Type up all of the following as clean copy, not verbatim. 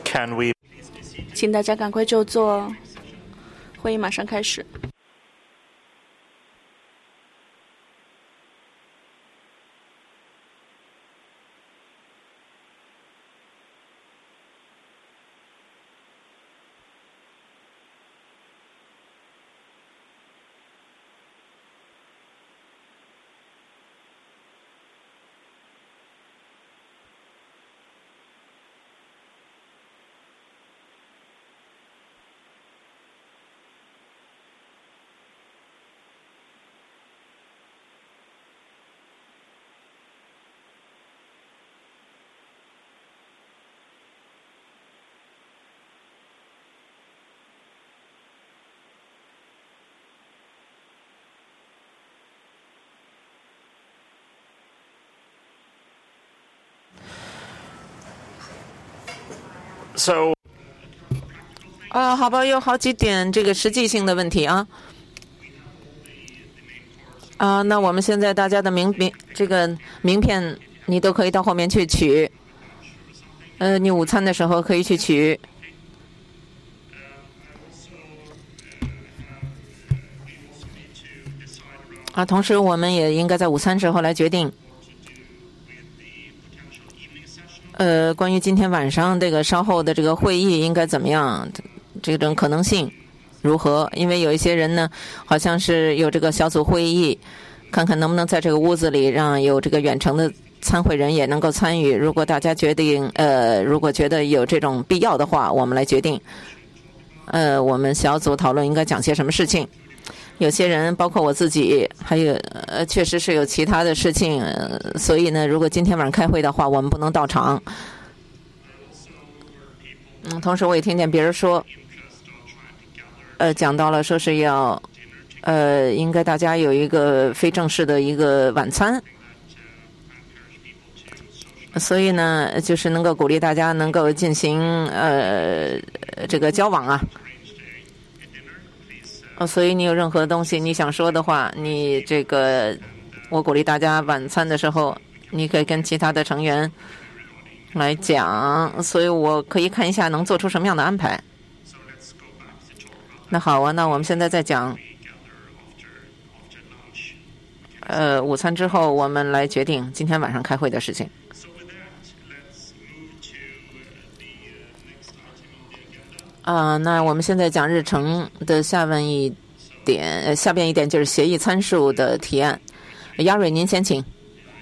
Can we? 请大家赶快就坐，会议马上开始。 So 好吧，有好几点这个实际性的问题啊。那我们现在大家的这个名片你都可以到后面去取。你午餐的时候可以去取。同时我们也应该在午餐时候来决定。关于今天晚上这个稍后的这个会议应该怎么样，这种可能性如何？因为有一些人呢，好像是有这个小组会议，看看能不能在这个屋子里让有这个远程的参会人也能够参与。如果大家决定，如果觉得有这种必要的话，我们来决定，我们小组讨论应该讲些什么事情。有些人包括我自己还有确实是有其他的事情，所以呢如果今天晚上开会的话我们不能到场。同时我也听见别人说讲到了说是要应该大家有一个非正式的一个晚餐，所以呢就是能够鼓励大家能够进行这个交往啊。所以你有任何东西你想说的话，你这个我鼓励大家晚餐的时候你可以跟其他的成员来讲，所以我可以看一下能做出什么样的安排。那好啊，那我们现在再讲午餐之后我们来决定今天晚上开会的事情。那我们现在讲日程的下边一点就是协议参数的提案。亚瑞，您先请。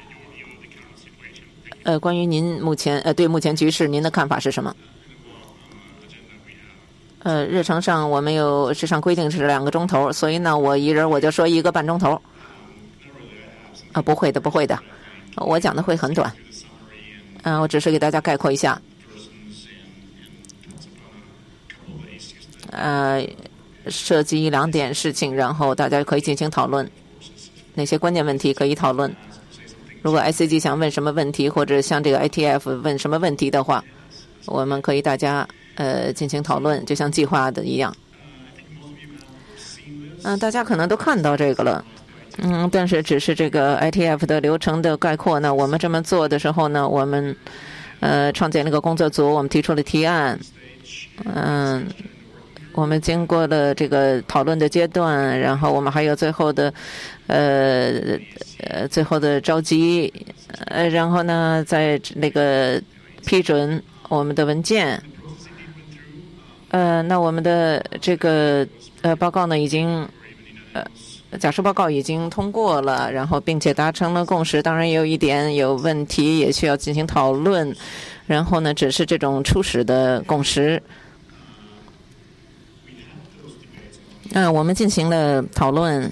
关于您目前对目前局势您的看法是什么？日程上我们有时常规定是2个钟头，所以呢我一人我就说1个半钟头。不会的不会的，我讲的会很短。我只是给大家概括一下。涉及1-2点事情，然后大家可以进行讨论，哪些关键问题可以讨论。如果 ICG 想问什么问题，或者像这个 ITF 问什么问题的话，我们可以大家进行讨论，就像计划的一样。大家可能都看到这个了。但是只是这个 ITF 的流程的概括呢，我们这么做的时候呢，我们创建了个工作组，我们提出了提案。我们经过了这个讨论的阶段，然后我们还有最后的召集，然后呢在那个批准我们的文件。那我们的这个报告呢已经假设报告已经通过了，然后并且达成了共识。当然也有一点有问题也需要进行讨论，然后呢只是这种初始的共识。我们进行了讨论，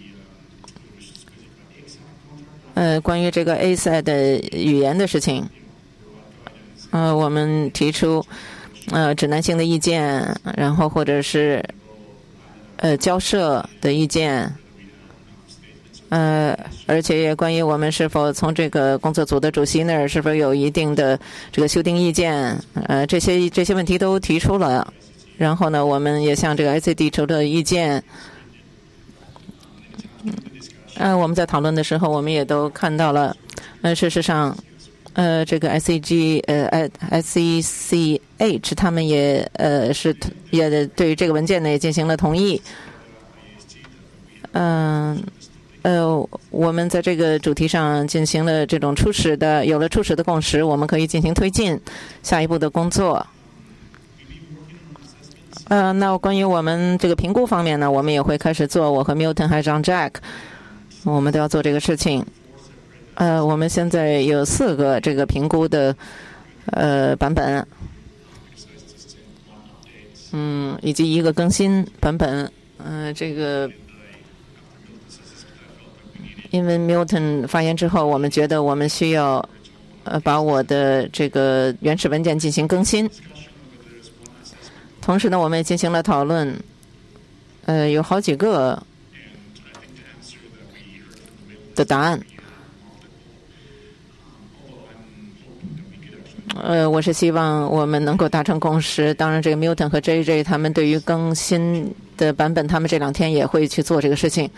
关于这个 ASI 的语言的事情。我们提出指南性的意见，然后或者是交涉的意见。而且也关于我们是否从这个工作组的主席那儿是否有一定的这个修订意见，这些问题都提出了。然后呢我们也向这个 ICD 提出了意见。我们在讨论的时候我们也都看到了，事实上这个 SECH 他们也对于这个文件呢也进行了同意。我们在这个主题上进行了这种有了初始的共识，我们可以进行推进下一步的工作。那关于我们这个评估方面呢，我们也会开始做，我和 Milton 还有 John Jack， 我们都要做这个事情。我们现在有4个这个评估的版本，以及1个更新版本。这个因为 Milton 发言之后，我们觉得我们需要把我的这个原始文件进行更新。同时呢，我们也进行了讨论，有好几个的答案。我是希望我们能够达成共识。当然，这个 Milton 和 JJ 他们对于更新的版本，他们这2天也会去做这个事情。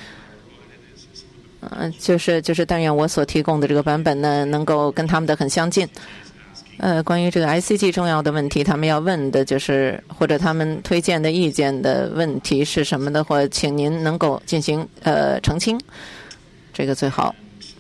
就是但愿我所提供的这个版本呢，能够跟他们的很相近。关于这个 ICG 重要的问题，他们要问的就是或者他们推荐的意见的问题是什么的话，请您能够进行澄清，这个最好。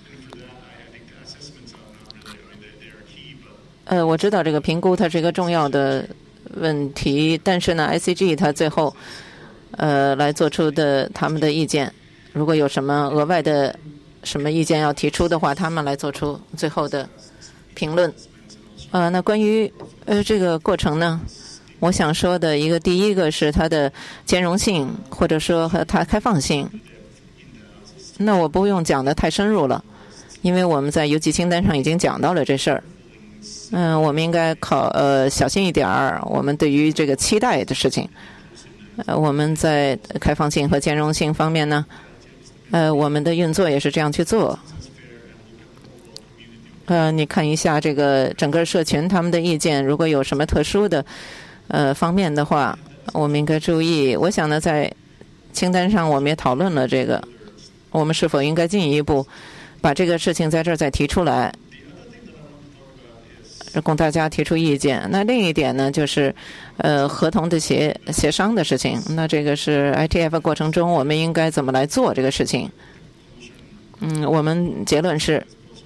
我知道这个评估它是一个重要的问题，但是呢 ICG 它最后来做出的他们的意见，如果有什么额外的什么意见要提出的话，他们来做出最后的评论。那关于这个过程呢，我想说的第一个是它的兼容性，或者说和它开放性。那我不用讲的太深入了，因为我们在邮寄清单上已经讲到了这事儿。我们应该小心一点儿，我们对于这个期待的事情。我们在开放性和兼容性方面呢，我们的运作也是这样去做。你看一下这个整个社群他们的意见，如果有什么特殊的方面的话，我们应该注意。我想呢，在清单上我们也讨论了这个，我们是否应该进一步把这个事情在这儿再提出来，供大家提出意见。那另一点呢，就是合同的协商的事情。那这个是 ITF 过程中我们应该怎么来做这个事情。我们结论是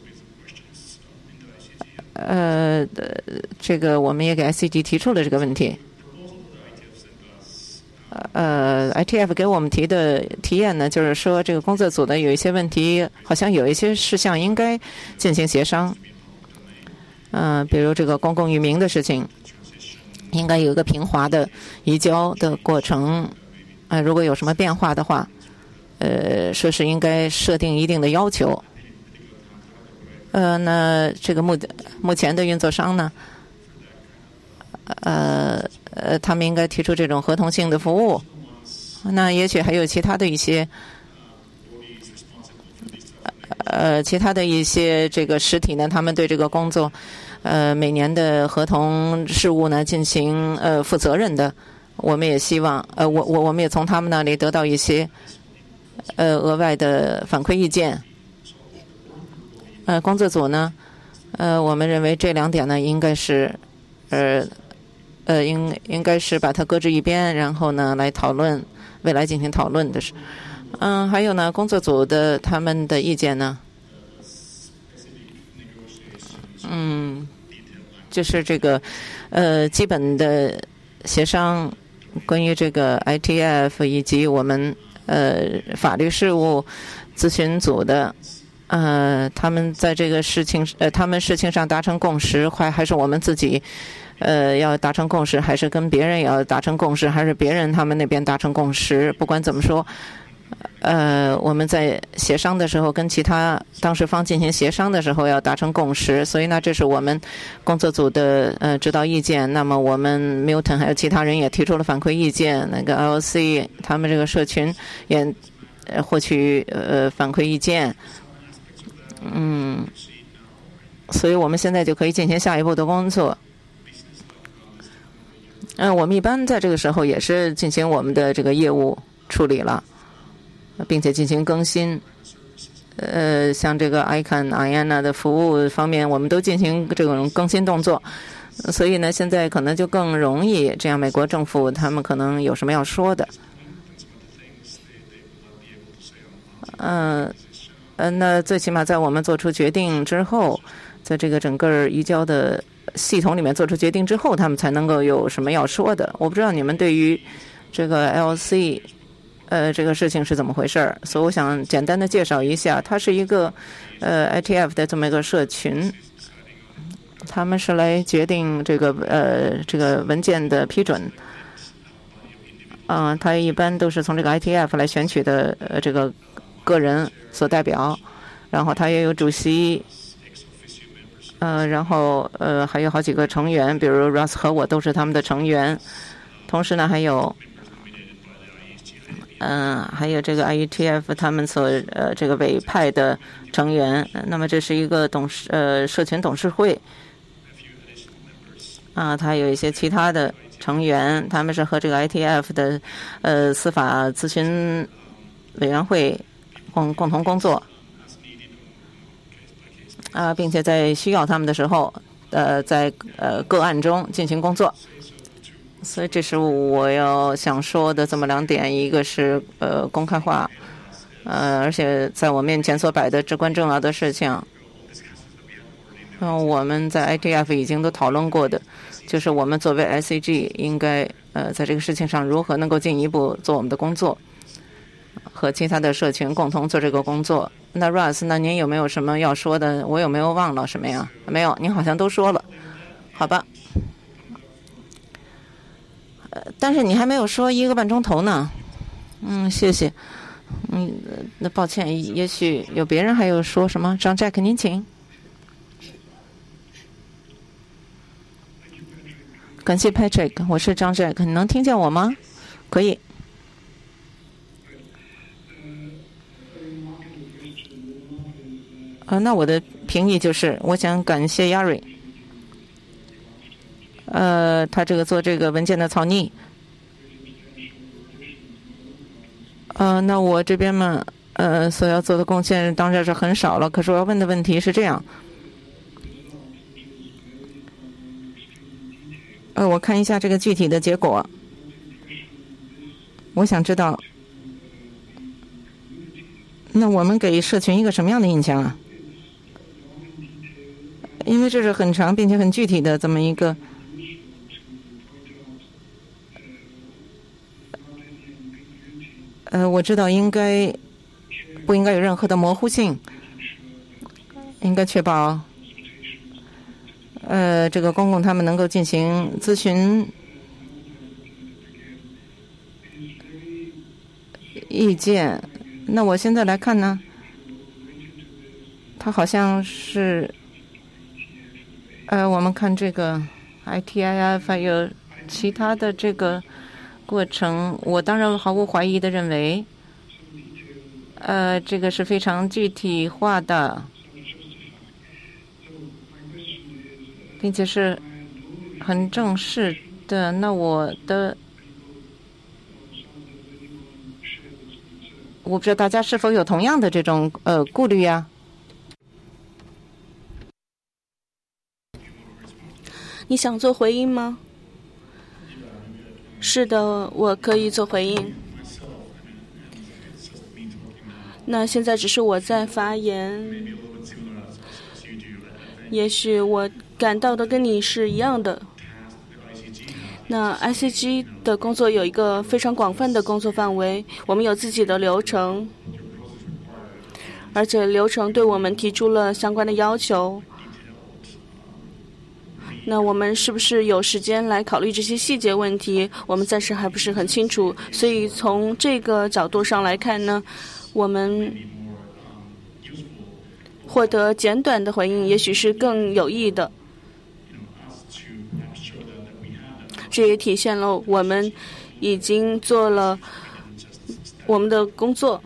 这个我们也给 ICG 提出了这个问题。ITF 给我们提的提验呢，就是说这个工作组的有一些问题，好像有一些事项应该进行协商。比如这个公共域名的事情，应该有一个平滑的移交的过程。如果有什么变化的话，说是应该设定一定的要求。那这个目前的运作商呢，他们应该提出这种合同性的服务。那也许还有其他的一些这个实体呢，他们对这个工作每年的合同事务呢进行负责任的。我们也希望我们也从他们那里得到一些额外的反馈意见。工作组呢，我们认为这2点呢应该是应该是把它搁置一边，然后呢来讨论未来进行讨论的是。还有呢，工作组的他们的意见呢，就是这个基本的协商，关于这个 ITF 以及我们法律事务咨询组的他们在这个事情他们事情上达成共识，还是我们自己要达成共识，还是跟别人也要达成共识，还是别人他们那边达成共识。不管怎么说，我们在协商的时候跟其他当事方进行协商的时候要达成共识。所以呢，这是我们工作组的指导意见。那么我们 Milton 还有其他人也提出了反馈意见，那个 LC 他们这个社群也获取反馈意见。所以我们现在就可以进行下一步的工作。我们一般在这个时候也是进行我们的这个业务处理了，并且进行更新。 像这个 ICANN、IANA 的服务方面，我们都进行这种更新动作。所以呢，现在可能就更容易，这样美国政府他们可能有什么要说的。那最起码在我们做出决定之后，在这个整个移交的系统里面做出决定之后，他们才能够有什么要说的。我不知道你们对于这个 LC 这个事情是怎么回事儿，所以我想简单的介绍一下，它是一个ITF 的这么一个社群。他们是来决定这个文件的批准，他一般都是从这个 ITF 来选取的这个个人所代表，然后他也有主席，然后还有好几个成员，比如 Russ 和我都是他们的成员，同时呢还有这个 IETF 他们所这个委派的成员，那么这是一个社群董事会。他有一些其他的成员，他们是和这个 ITF 的司法咨询委员会共同工作，并且在需要他们的时候，在个案中进行工作。所以这是我要想说的这么两点，一个是公开化，而且在我面前所摆的至关重要的事情。我们在 ITF 已经都讨论过的，就是我们作为 SCG 应该在这个事情上如何能够进一步做我们的工作，和其他的社群共同做这个工作。那 Russ， 那您有没有什么要说的？我有没有忘了什么呀？没有，您好像都说了，好吧？但是你还没有说1个半钟头呢。谢谢。那抱歉，也许有别人还有说什么？张 Jack， 您请。感谢 Patrick， 我是张 Jack， 你能听见我吗？可以。那我的评议就是，我想感谢 Yari， 他这个做这个文件的草拟。那我这边嘛，所要做的贡献当然是很少了。可是我要问的问题是这样。我看一下这个具体的结果。我想知道，那我们给社群一个什么样的印象啊？因为这是很长并且很具体的这么一个，我知道不应该有任何的模糊性，应该确保这个公共他们能够进行咨询意见。那我现在来看呢，它好像是我们看这个 ITIF 还有其他的这个过程，我当然毫无怀疑的认为这个是非常具体化的，并且是很正式的。那我不知道大家是否有同样的这种顾虑呀？ 你想做回应吗？是的，我可以做回应。那现在只是我在发言，也许我感到的跟你是一样的。那 ICG 的工作有一个非常广泛的工作范围，我们有自己的流程，而且流程对我们提出了相关的要求。那我们是不是有时间来考虑这些细节问题？我们暂时还不是很清楚，所以从这个角度上来看呢，我们获得简短的回应也许是更有益的。这也体现了我们已经做了我们的工作。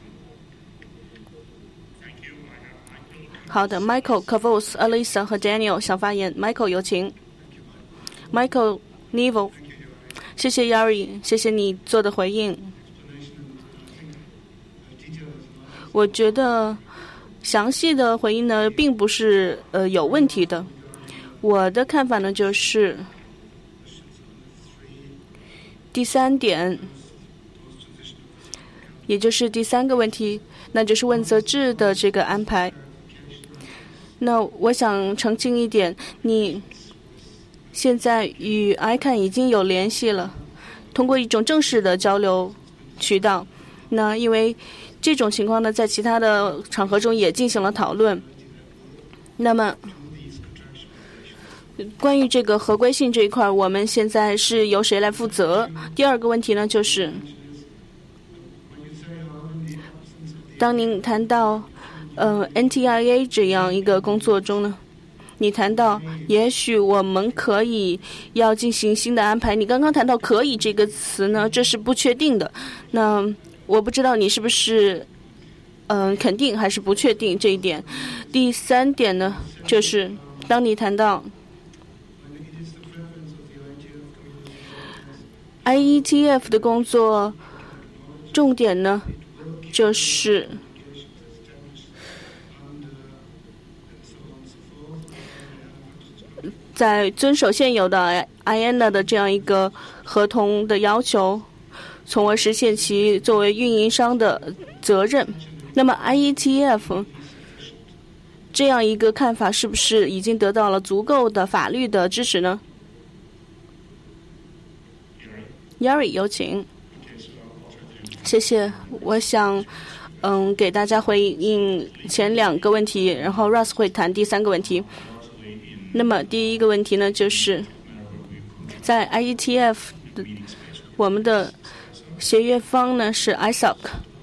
好的 ，Michael、Kavos、Alisa 和 Daniel 想发言。Michael 有请。Michael、Neville， 谢谢 Yari， 谢谢你做的回应。我觉得详细的回应呢，并不是有问题的。我的看法呢，就是第3点，也就是第3个问题，那就是问责制的这个安排。那我想澄清一点，你现在与 ICANN 已经有联系了，通过一种正式的交流渠道。那因为这种情况呢，在其他的场合中也进行了讨论。那么关于这个合规性这一块，我们现在是由谁来负责？第2个问题呢，就是当您谈到NTIA 这样一个工作中呢，你谈到也许我们可以要进行新的安排。你刚刚谈到可以这个词呢，这是不确定的。那我不知道你是不是肯定还是不确定这一点。第3点呢，就是当你谈到IETF 的工作重点呢，就是在遵守现有的 IANA 的这样一个合同的要求，从而实现其作为运营商的责任。那么 IETF 这样一个看法是不是已经得到了足够的法律的支持呢？ Yari 有请。谢谢。我想给大家回应前2个问题，然后 Russ 会谈第3个问题。那么第1个问题呢，就是在 IETF 我们的协约方呢是 ISOC。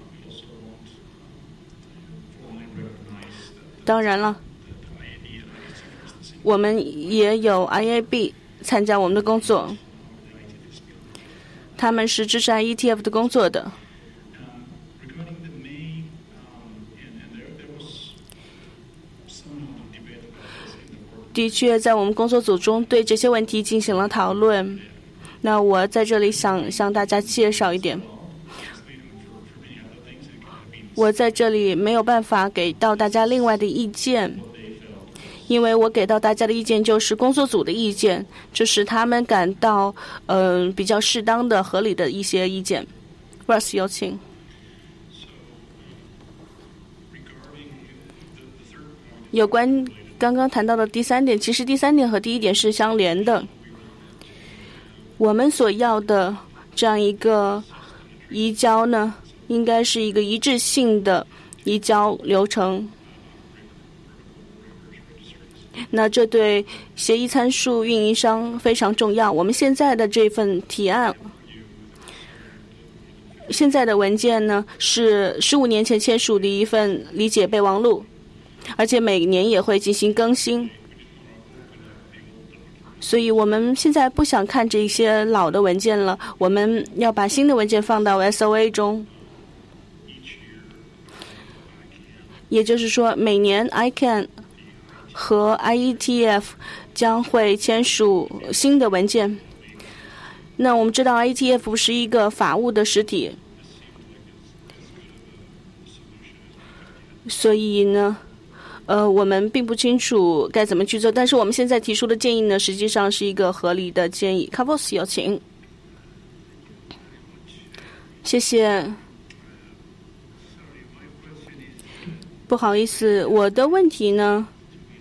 当然了，我们也有 IAB 参加我们的工作，他们是支持 IETF 的工作的。的确，在我们工作组中对这些问题进行了讨论。那我在这里想向大家介绍一点。我在这里没有办法给到大家另外的意见，因为我给到大家的意见就是工作组的意见，这是他们感到比较适当的、合理的一些意见。Russ 有请。有关刚刚谈到的第3点，其实第3点和第1点是相连的。我们所要的这样一个移交呢，应该是一个一致性的移交流程。那这对协议参数运营商非常重要。我们现在的这份提案，现在的文件呢是15年前签署的一份理解备忘录，而且每年也会进行更新。所以我们现在不想看这些老的文件了，我们要把新的文件放到 SOA 中。也就是说，每年 ICANN 和 IETF 将会签署新的文件。那我们知道 IETF 是一个法务的实体，所以呢我们并不清楚该怎么去做，但是我们现在提出的建议呢，实际上是一个合理的建议。Kavos 有请。谢谢。不好意思，我的问题呢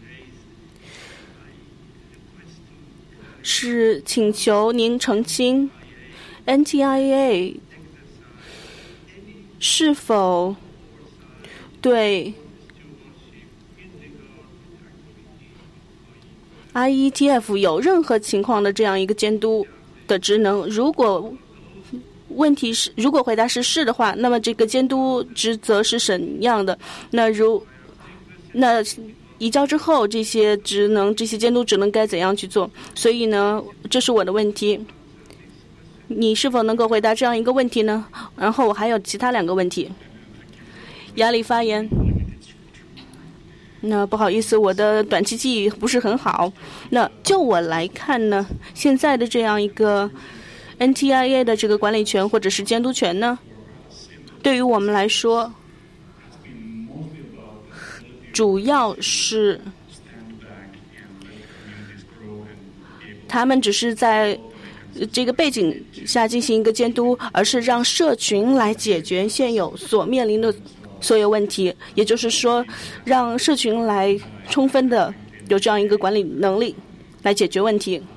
是请求您澄清 NTIA 是否对 IETF 有任何情况的这样一个监督的职能。如果回答是是的话，那么这个监督职责是怎样的？那移交之后，这些监督职能该怎样去做？所以呢，这是我的问题。你是否能够回答这样一个问题呢？然后我还有其他2个问题。亚里发言。那不好意思，我的短期记忆不是很好。那就我来看呢，现在的这样一个 NTIA 的这个管理权或者是监督权呢，对于我们来说， 主要是他们只是在这个背景下进行一个监督，而是让社群来解决现有所面临的所有问题，也就是说让社群来充分的有这样一个管理能力来解决问题。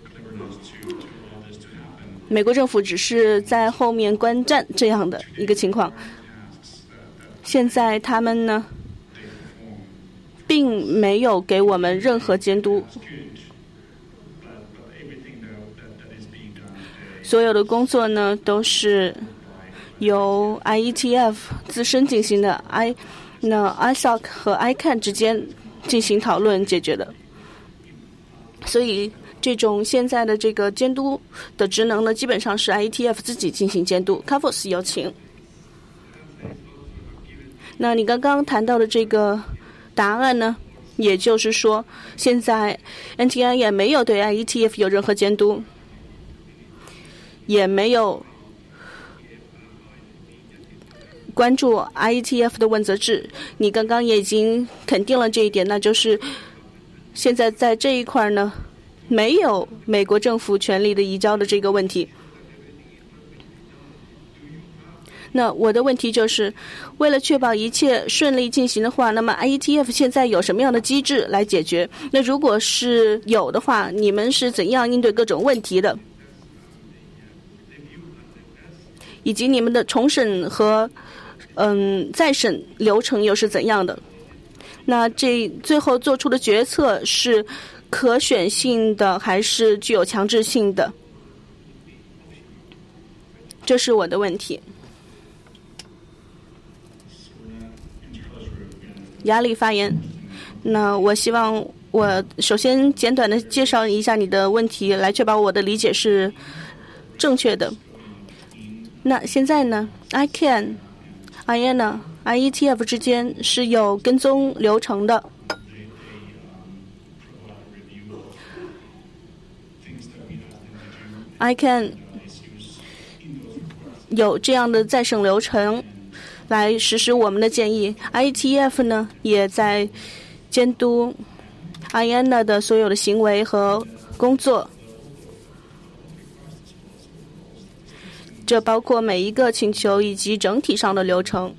美国政府只是在后面观战这样的一个情况，现在他们呢并没有给我们任何监督，所有的工作呢都是由 IETF 自身进行的，ISOC 和 ICANN 之间进行讨论解决的。所以这种现在的这个监督的职能呢，基本上是 IETF 自己进行监督。Kavos 有请。那你刚刚谈到的这个答案呢，也就是说现在 NTI 也没有对 IETF 有任何监督，也没有关注 IETF 的问责制。你刚刚也已经肯定了这一点，那就是现在在这一块呢没有美国政府权力的移交的这个问题。那我的问题就是，为了确保一切顺利进行的话，那么 IETF 现在有什么样的机制来解决？那如果是有的话，你们是怎样应对各种问题的？以及你们的重审和再审流程又是怎样的？那这最后做出的决策是可选性的还是具有强制性的？这是我的问题。压力发言。那我希望我首先简短的介绍一下你的问题，来确保我的理解是正确的。那现在呢 ICANN、IANA、IETF 之间是有跟踪流程的。ICANN 有这样的再审流程来实施我们的建议， IETF 呢也在监督 IANA 的所有的行为和工作，这包括每一个请求以及整体上的流程。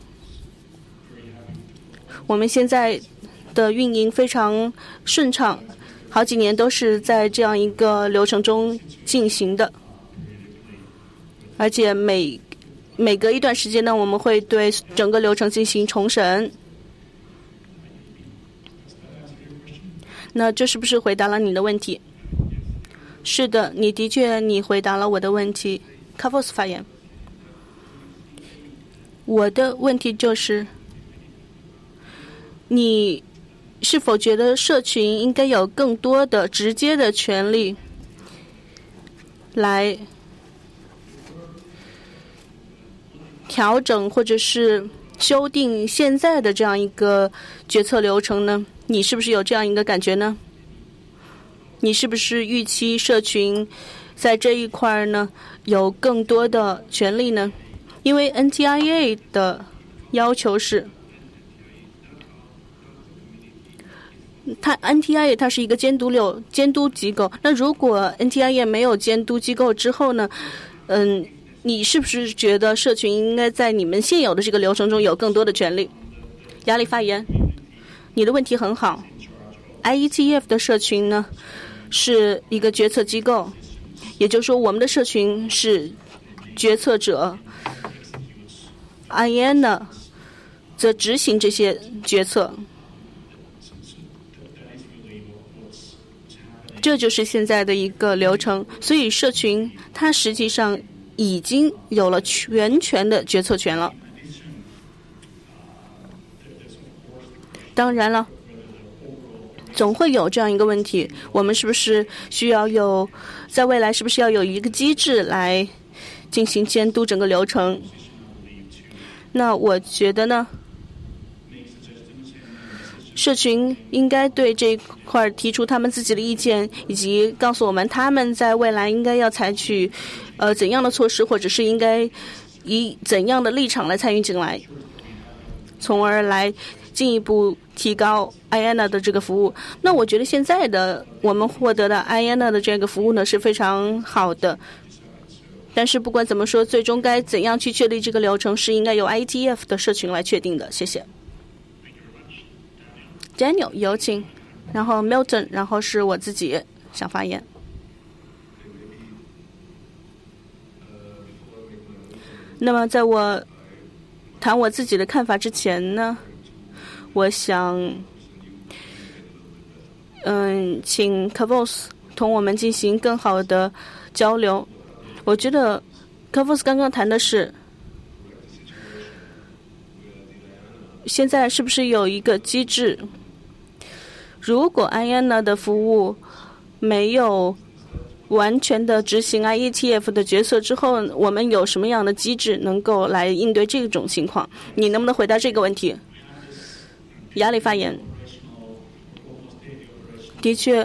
我们现在的运营非常顺畅，好几年都是在这样一个流程中进行的，而且每隔一段时间呢，我们会对整个流程进行重审。那这是不是回答了你的问题？是的，你回答了我的问题。Kavos 发言。我的问题就是，你是否觉得社群应该有更多的直接的权利来调整或者是修订现在的这样一个决策流程呢？你是不是有这样一个感觉呢？你是不是预期社群在这一块呢有更多的权利呢？因为 NTIA 的要求是，NTIA 它是一个监督机构。那如果 NTIA 没有监督机构之后呢，你是不是觉得社群应该在你们现有的这个流程中有更多的权利？压力发言。你的问题很好。IETF 的社群呢是一个决策机构，也就是说我们的社群是决策者， IANA 则执行这些决策。这就是现在的一个流程，所以社群它实际上已经有了全权的决策权了。当然了，总会有这样一个问题，我们是不是需要在未来是不是要有一个机制来进行监督整个流程？那我觉得呢，社群应该对这一块提出他们自己的意见，以及告诉我们他们在未来应该要采取怎样的措施，或者是应该以怎样的立场来参与进来，从而来进一步提高 IANA 的这个服务。那我觉得现在的我们获得的 IANA 的这个服务呢是非常好的。但是不管怎么说，最终该怎样去确立这个流程是应该由 IETF 的社群来确定的。谢谢。Daniel 有请，然后 Milton， 然后是我自己想发言。那么在我谈我自己的看法之前呢，我想请 Kavos 同我们进行更好的交流。我觉得 Kavos 刚刚谈的是现在是不是有一个机制，如果 IANA 的服务没有完全的执行 IETF 的决策之后，我们有什么样的机制能够来应对这种情况？你能不能回答这个问题？亚里发言。的确，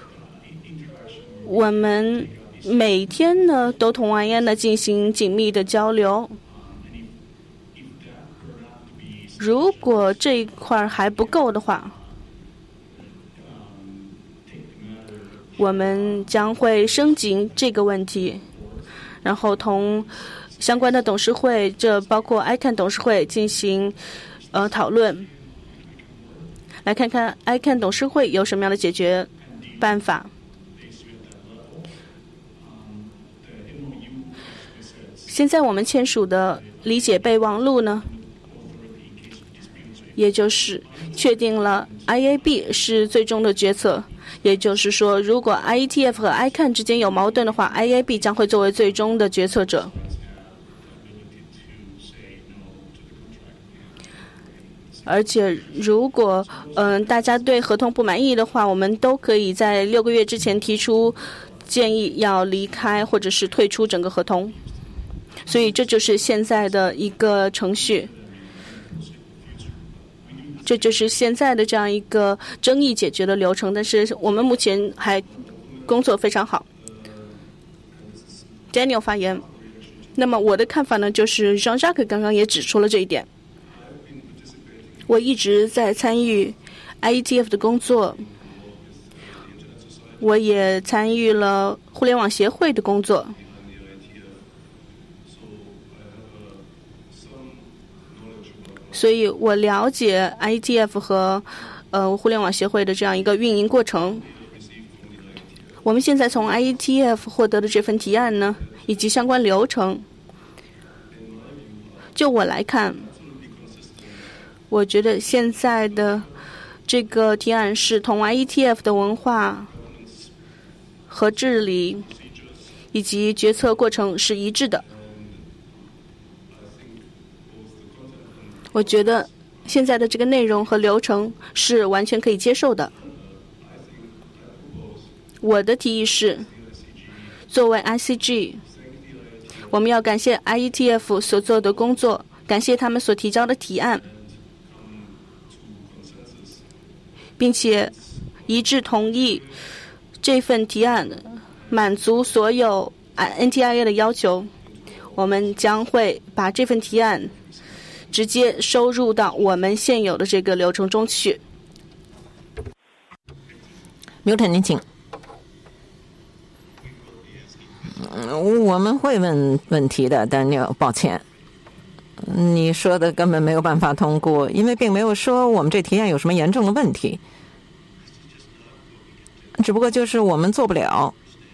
我们每天呢都同 IANA 进行紧密的交流。如果这一块还不够的话，我们将会升级这个问题，然后同相关的董事会，这包括 ICANN 董事会进行讨论，来看看 ICANN 董事会有什么样的解决办法。现在我们签署的理解备忘录呢，也就是确定了 IAB 是最终的决策。也就是说，如果 IETF 和 ICANN 之间有矛盾的话， IAB 将会作为最终的决策者。而且如果大家对合同不满意的话，我们都可以在6个月之前提出建议要离开或者是退出整个合同。所以这就是现在的一个程序，这就是现在的这样一个争议解决的流程。但是我们目前还工作非常好。Daniel 发言。那么我的看法呢，就是 Jean-Jacques 刚刚也指出了这一点。我一直在参与 IETF 的工作，我也参与了互联网协会的工作。所以我了解 IETF 和互联网协会的这样一个运营过程。我们现在从 IETF 获得的这份提案呢，以及相关流程，就我来看，我觉得现在的这个提案是同 IETF 的文化和治理以及决策过程是一致的。我觉得现在的这个内容和流程是完全可以接受的。我的提议是，作为 ICG， 我们要感谢 IETF 所做的工作，感谢他们所提交的提案，并且一致同意这份提案满足所有 NTIA 的要求。我们将会把这份提案直接收入到我们现有的这个流程中去。 Milton， 您请。我们会问问题的，但抱歉，你说的根本没有办法通过，因为并没有说我们这提案有什么严重的问题，只不过就是我们做不了。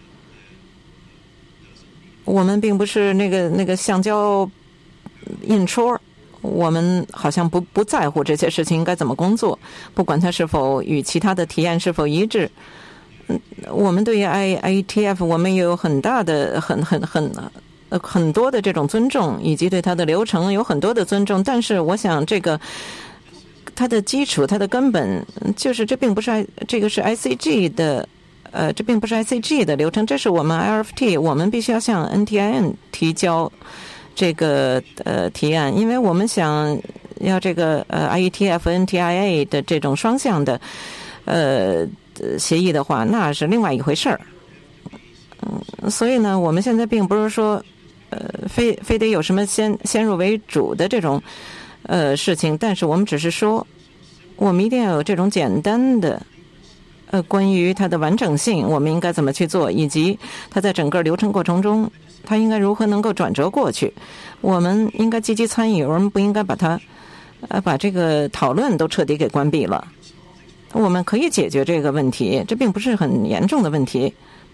我们并不是那个橡胶印戳，我们好像不在乎这些事情应该怎么工作，不管它是否与其他的提案是否一致。我们对于 IETF 我们也有很大的很多的这种尊重，以及对它的流程有很多的尊重。但是我想这个它的基础，它的根本就是这并不是这个是 ICG 的这并不是 ICG 的流程，这是我们 IRFT， 我们必须要向 NTIN 提交这个提案，因为我们想要这个IETF NTIA 的这种双向的协议的话，那是另外一回事儿。所以呢，我们现在并不是说非得有什么先入为主的这种事情，但是我们只是说我们一定要有这种简单的关于它的完整性，我们应该怎么去做，以及它在整个流程过程中它应该如何能够转折过去。我们应该积极参与，我们不应该把这个讨论都彻底给关闭了。我们可以解决这个问题，这并不是很严重的问题。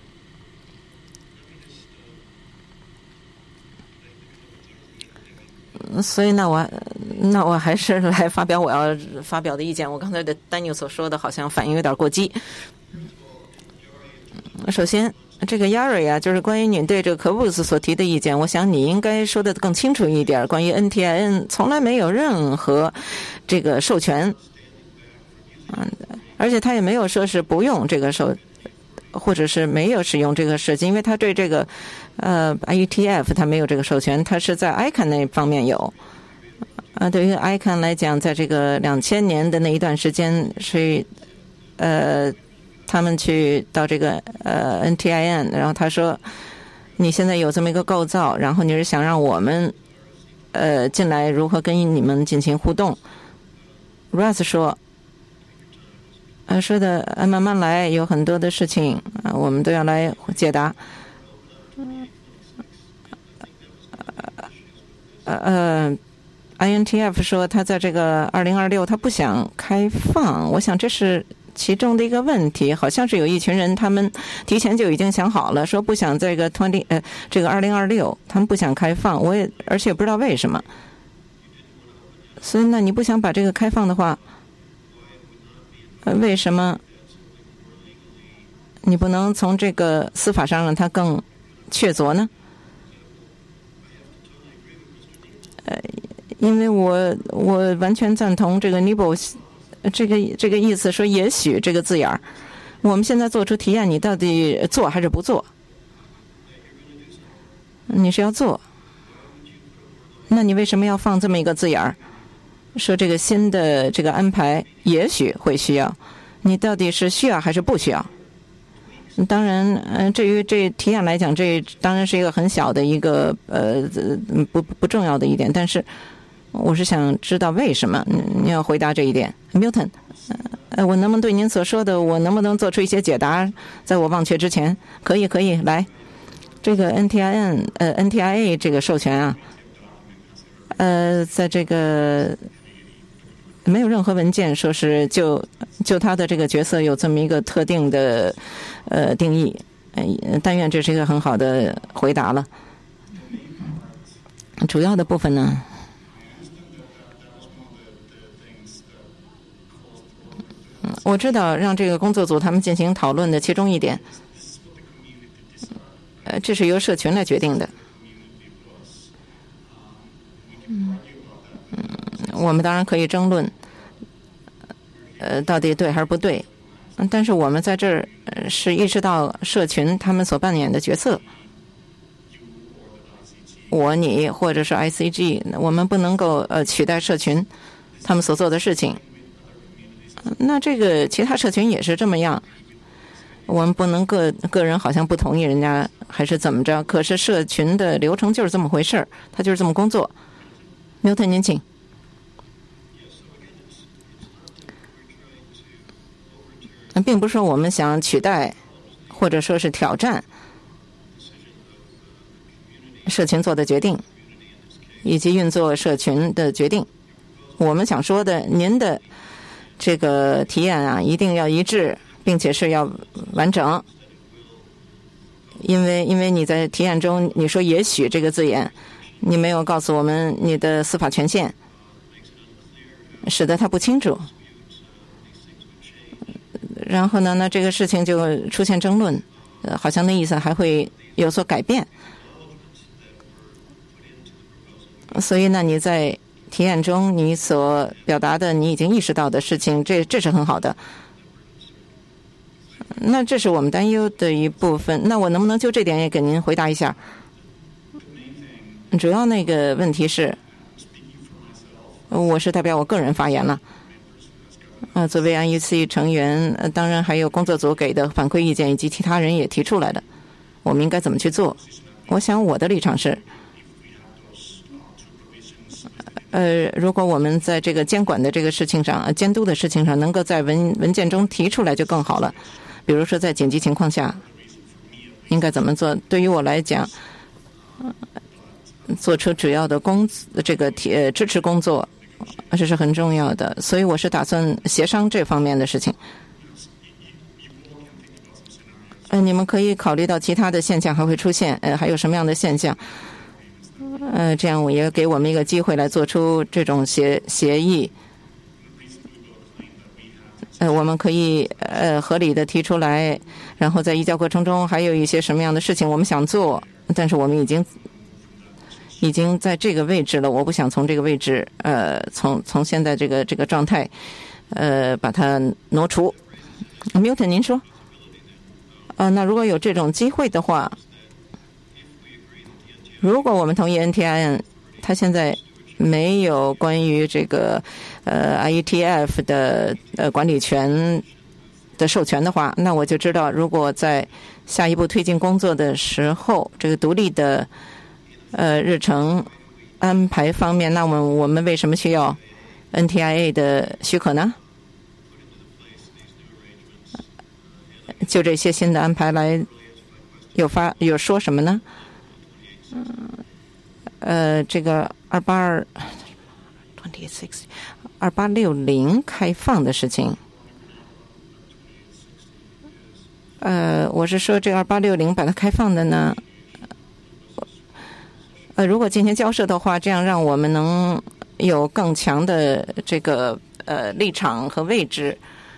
所以那我还是来发表我要发表的意见。我刚才的丹尼所说的好像反应有点过激。首先这个 Yari 啊，就是关于你对这个科布斯所提的意见，我想你应该说的更清楚一点。关于 NTIN 从来没有任何这个授权，而且他也没有说是不用这个或者是没有使用这个设计，因为他对这个IETF 他没有这个授权，他是在 ICANN 那方面有。对于 ICANN 来讲，在这个2000年的那一段时间是他们去到这个NTIN， 然后他说你现在有这么一个构造，然后你是想让我们进来如何跟你们进行互动。 Russ 说的慢慢来，有很多的事情我们都要来解答。INTF 说他在这个2026他不想开放，我想这是其中的一个问题。好像是有一群人他们提前就已经想好了，说不想这个2026他们不想开放，而且不知道为什么。所以那你不想把这个开放的话，为什么你不能从这个司法上让它更确凿呢？因为我完全赞同这个 Nibble 这个意思，说也许这个字眼儿，我们现在做出提案，你到底做还是不做？你是要做，那你为什么要放这么一个字眼儿？说这个新的这个安排也许会需要，你到底是需要还是不需要？当然，至于这提案来讲，这当然是一个很小的一个不重要的一点，但是我是想知道为什么你要回答这一点。 Milton， 我能不能对您所说的，我能不能做出一些解答，在我忘却之前？可以来。这个 NTIA 这个授权啊，在这个没有任何文件说是就他的这个角色有这么一个特定的定义。但愿这是一个很好的回答了。主要的部分呢，我知道让这个工作组他们进行讨论的其中一点，这是由社群来决定的。我们当然可以争论到底对还是不对，但是我们在这儿是意识到社群他们所扮演的角色，你或者是 ICG， 我们不能够取代社群他们所做的事情。那这个其他社群也是这么样，我们不能个人好像不同意人家还是怎么着，可是社群的流程就是这么回事儿，他就是这么工作。牛特，您请。并不是说我们想取代或者说是挑战社群做的决定以及运作社群的决定。我们想说的，您的这个提案啊，一定要一致，并且是要完整。因为你在提案中你说也许这个字眼，你没有告诉我们你的司法权限，使得它不清楚。然后呢，那这个事情就出现争论，好像那意思还会有所改变。所以呢，你在提案中你所表达的，你已经意识到的事情，这是很好的。那这是我们担忧的一部分。那我能不能就这点也给您回答一下？主要那个问题是，我是代表我个人发言了。作为 IEC 成员，当然还有工作组给的反馈意见，以及其他人也提出来的，我们应该怎么去做？我想我的立场是， 如果我们在这个监管的这个事情上、监督的事情上，能够在文件中提出来就更好了。比如说，在紧急情况下应该怎么做？对于我来讲，做出主要的支持工作，这是很重要的。所以我是打算协商这方面的事情。你们可以考虑到其他的现象还会出现，还有什么样的现象？这样我也给我们一个机会来做出这种协议。我们可以合理的提出来，然后在议交过程中还有一些什么样的事情我们想做，但是我们已经在这个位置了，我不想从这个位置从现在这个状态把它挪除。Milton， 您说？那如果有这种机会的话，如果我们同意 NTIN， 它现在没有关于这个IETF 的管理权的授权的话，那我就知道，如果在下一步推进工作的时候，这个独立的日程安排方面，那我们为什么需要 NTIA 的许可呢？就这些新的安排来有说什么呢？这个2860开放的事情，我是说这个2860把它开放的呢，如果进行交涉的话，这样让我们能有更强的这个立场和位置。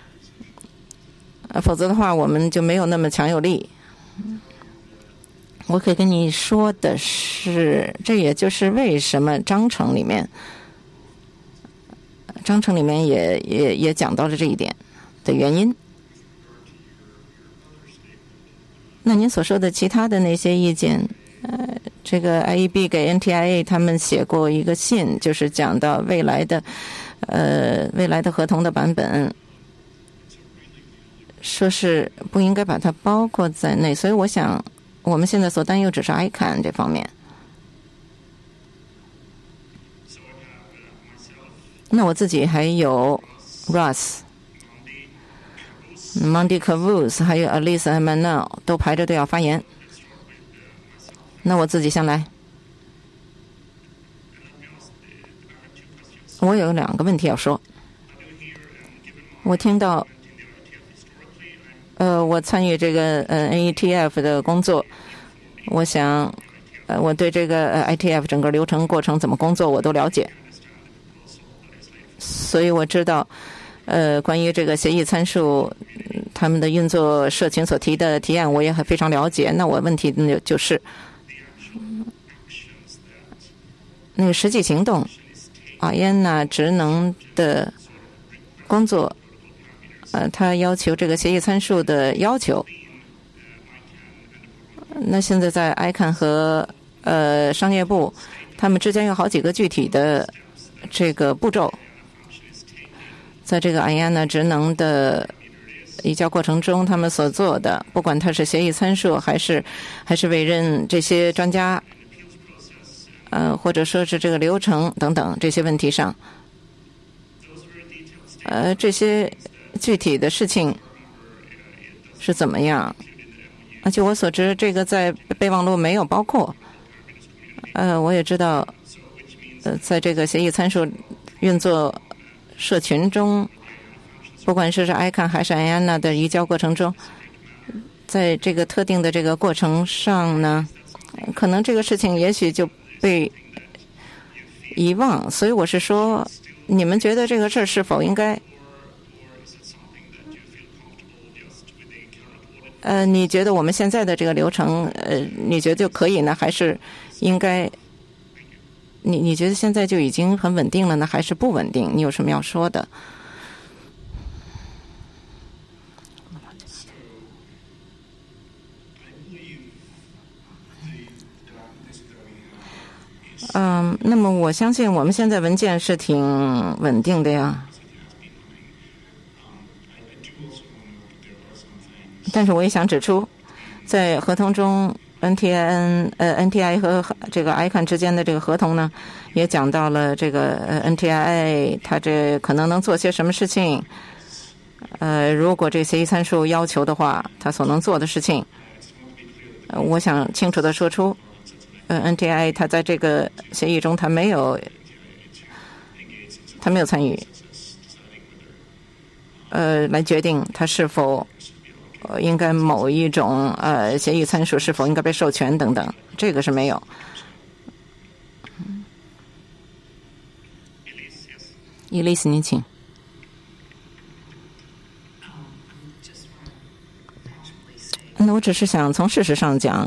否则的话，我们就没有那么强有力。我可以跟你说的是，这也就是为什么章程里面也讲到了这一点的原因。那您所说的其他的那些意见，这个 IEB 给 NTIA 他们写过一个信，就是讲到未来的合同的版本。说是不应该把它包括在内，所以我想我们现在所担忧只是 ICANN 这方面。那我自己还有 Russ、Mandy Cavus 还有 Alice Manel 都排着队要发言。那我自己先来。我有2个问题要说。我听到我参与这个NETF 的工作，我想我对这个ITF 整个流程过程怎么工作我都了解，所以我知道关于这个协议参数他们的运作社群所提的提案我也非常了解。那我问题就是那个实际行动，IANA职能的工作他要求这个协议参数的要求。那现在在 ICANN 和商业部他们之间有好几个具体的这个步骤，在这个 IANA 职能的移交过程中他们所做的，不管它是协议参数还是委任这些专家或者说是这个流程等等这些问题上，这些具体的事情是怎么样？据我所知，这个在备忘录没有包括。我也知道，在这个协议参数运作社群中，不管是 ICANN 还是 IANA 的移交过程中，在这个特定的这个过程上呢，可能这个事情也许就被遗忘。所以我是说，你们觉得这个事儿是否应该？你觉得我们现在的这个流程，你觉得就可以呢，还是应该？你觉得现在就已经很稳定了呢，还是不稳定？你有什么要说的？那么我相信我们现在文件是挺稳定的呀。但是我也想指出，在合同中 NTI 和这个 ICANN 之间的这个合同呢，也讲到了这个NTI 它这可能能做些什么事情。如果这协议参数要求的话，它所能做的事情，我想清楚地说出，NTI 它在这个协议中它没有参与，来决定它是否应该某一种协议参数是否应该被授权等等，这个是没有。伊丽丝，您请。那我只是想从事实上讲，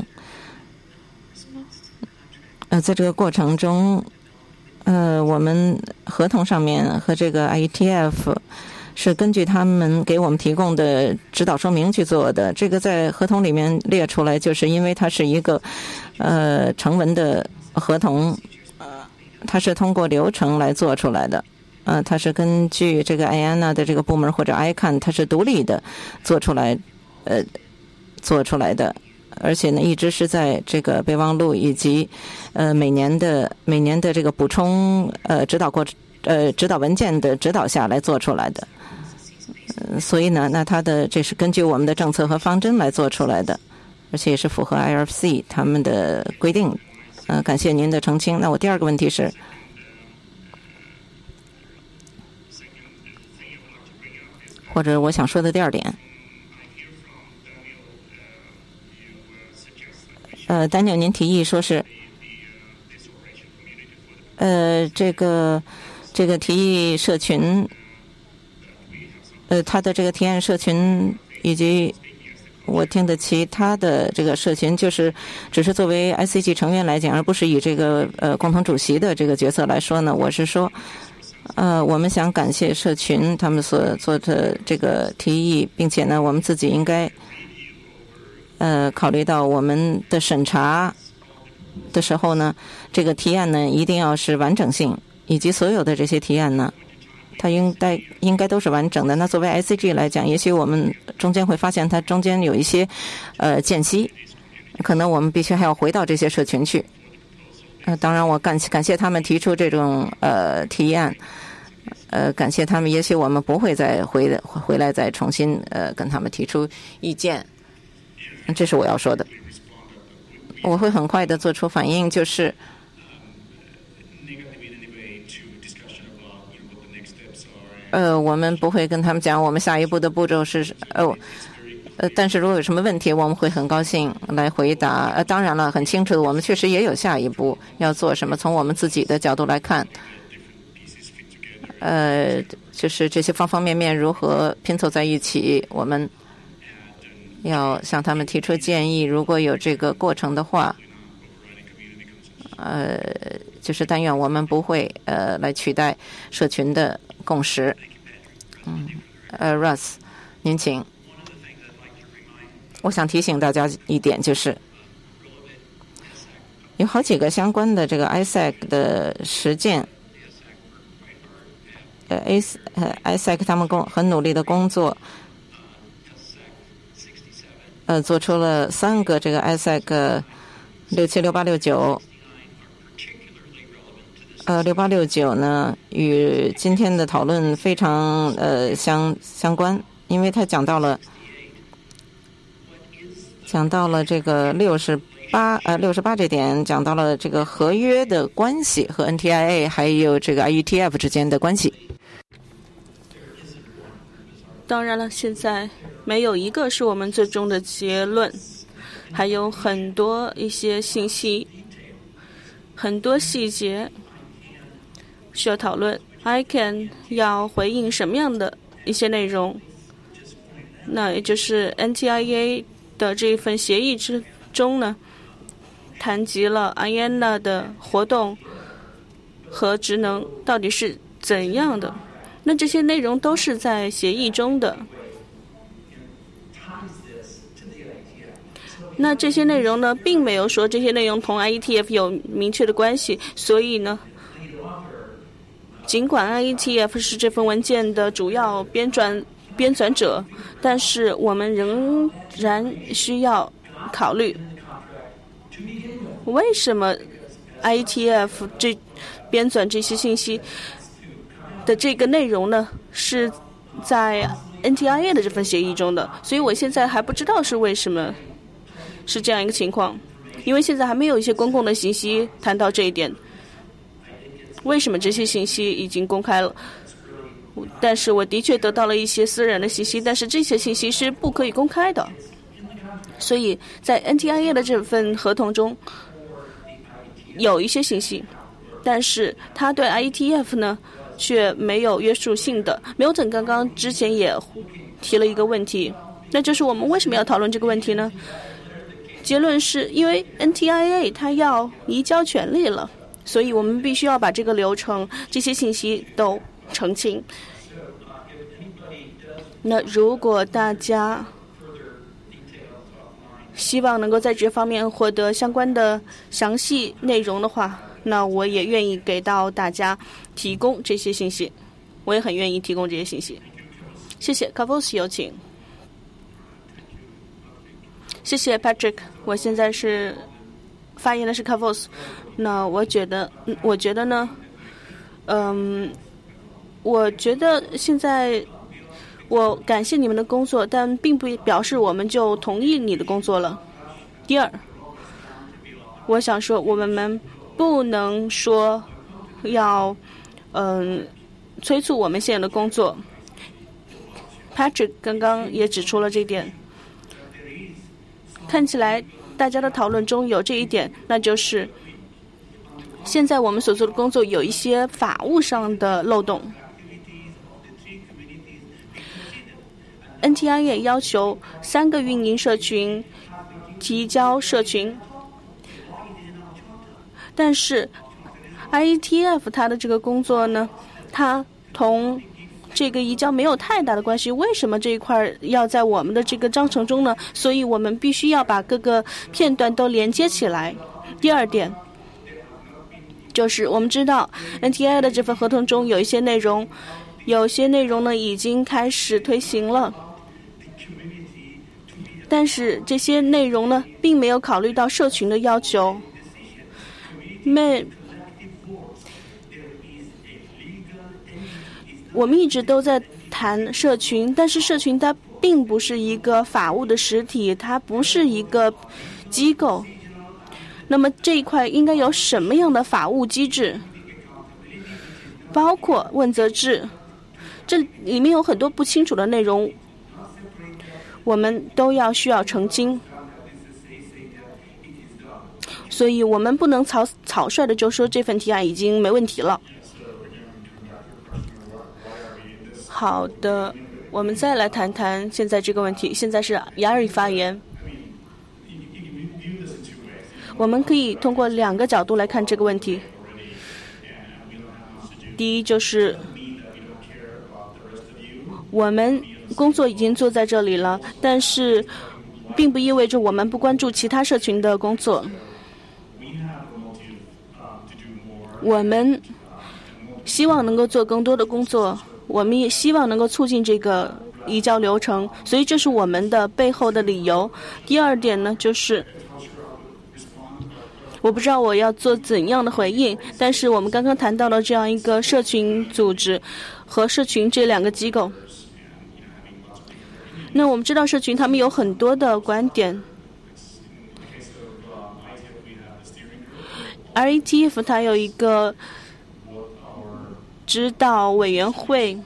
在这个过程中，我们合同上面和这个 IETF 是根据他们给我们提供的指导说明去做的。这个在合同里面列出来，就是因为它是一个成文的合同，它是通过流程来做出来的。它是根据这个 IANA 的这个部门或者 ICANN 它是独立的做出来的，而且呢，一直是在这个备忘录以及每年的这个补充指导文件的指导下来做出来的。所以呢，那它的这是根据我们的政策和方针来做出来的，而且也是符合 IRFC 他们的规定。感谢您的澄清。那我第二个问题是，或者我想说的第二点。Daniel 您提议说是，这个提议社群，他的这个提案社群以及我听的其他的这个社群，就是只是作为 ICG 成员来讲，而不是以这个共同主席的这个角色来说呢，我是说，我们想感谢社群他们所做的这个提议，并且呢，我们自己应该考虑到我们的审查的时候呢，这个提案呢一定要是完整性，以及所有的这些提案呢，它应该都是完整的。那作为 ICG 来讲，也许我们中间会发现它中间有一些间隙，可能我们必须还要回到这些社群去。当然我感谢他们提出这种提案，感谢他们，也许我们不会再回来再重新跟他们提出意见。这是我要说的。我会很快的做出反应，就是我们不会跟他们讲我们下一步的步骤是但是如果有什么问题，我们会很高兴来回答。当然了，很清楚的，我们确实也有下一步要做什么。从我们自己的角度来看，就是这些方方面面如何拼凑在一起，我们要向他们提出建议。如果有这个过程的话，就是但愿我们不会来取代社群的共识。Russ， 您请。我想提醒大家一点，就是有好几个相关的这个 ISAC 的实践。ISAC 他们很努力的工作。做出了3个这个 ISAC 67、68、69。6869呢，与今天的讨论非常相关，因为它讲到了这个68这点，讲到了这个合约的关系和 NTIA 还有这个 IETF 之间的关系。 当然了，现在没有一个是我们最终的结论，还有很多一些信息，很多细节需要讨论。ICANN 要回应什么样的一些内容？那也就是 NTIA 的这一份协议之中呢，谈及了 IANA 的活动和职能到底是怎样的。那这些内容都是在协议中的。那这些内容呢，并没有说这些内容同 IETF 有明确的关系，所以呢，尽管 IETF 是这份文件的主要编纂者，但是我们仍然需要考虑为什么 IETF 这编纂这些信息的这个内容呢是在 NTIA 的这份协议中的？所以我现在还不知道是为什么是这样一个情况，因为现在还没有一些公共的信息谈到这一点。为什么这些信息已经公开了？但是我的确得到了一些私人的信息，但是这些信息是不可以公开的。所以在 NTIA 的这份合同中有一些信息，但是它对 IETF 呢却没有约束性的。Milton 刚刚之前也提了一个问题，那就是我们为什么要讨论这个问题呢？结论是因为 NTIA 它要移交权利了，所以我们必须要把这个流程这些信息都澄清。那如果大家希望能够在这方面获得相关的详细内容的话，那我也愿意给到大家提供这些信息，我也很愿意提供这些信息。谢谢 Kavos 有请。谢谢 Patrick， 我现在是发言的是 Kavos。那我觉得呢，我觉得现在我感谢你们的工作，但并不表示我们就同意你的工作了。第二，我想说我们不能说要催促我们现有的工作。Patrick 刚刚也指出了这一点。看起来大家的讨论中有这一点，那就是现在我们所做的工作有一些法务上的漏洞。NTIA 也要求3个运营社群提交社群，但是 IETF 它的这个工作呢，它同这个移交没有太大的关系。为什么这一块要在我们的这个章程中呢？所以我们必须要把各个片段都连接起来。第二点就是我们知道 NTIA 的这份合同中有些内容呢已经开始推行了，但是这些内容呢并没有考虑到社群的要求。我们一直都在谈社群，但是社群它并不是一个法务的实体，它不是一个机构。那么这一块应该有什么样的法务机制？包括问责制，这里面有很多不清楚的内容，我们都需要澄清。所以我们不能草率的就说这份提案已经没问题了。好的，我们再来谈谈现在这个问题。现在是Yari发言。我们可以通过2个角度来看这个问题。第一就是我们工作已经做在这里了，但是并不意味着我们不关注其他社群的工作。我们希望能够做更多的工作，我们也希望能够促进这个移交流程，所以这是我们的背后的理由。第二点呢，就是我不知道我要做怎样的回应，但是我们刚刚谈到了这样一个社群组织和社群这2个机构。那我们知道社群他们有很多的观点。IETF 它有一个指导委员会，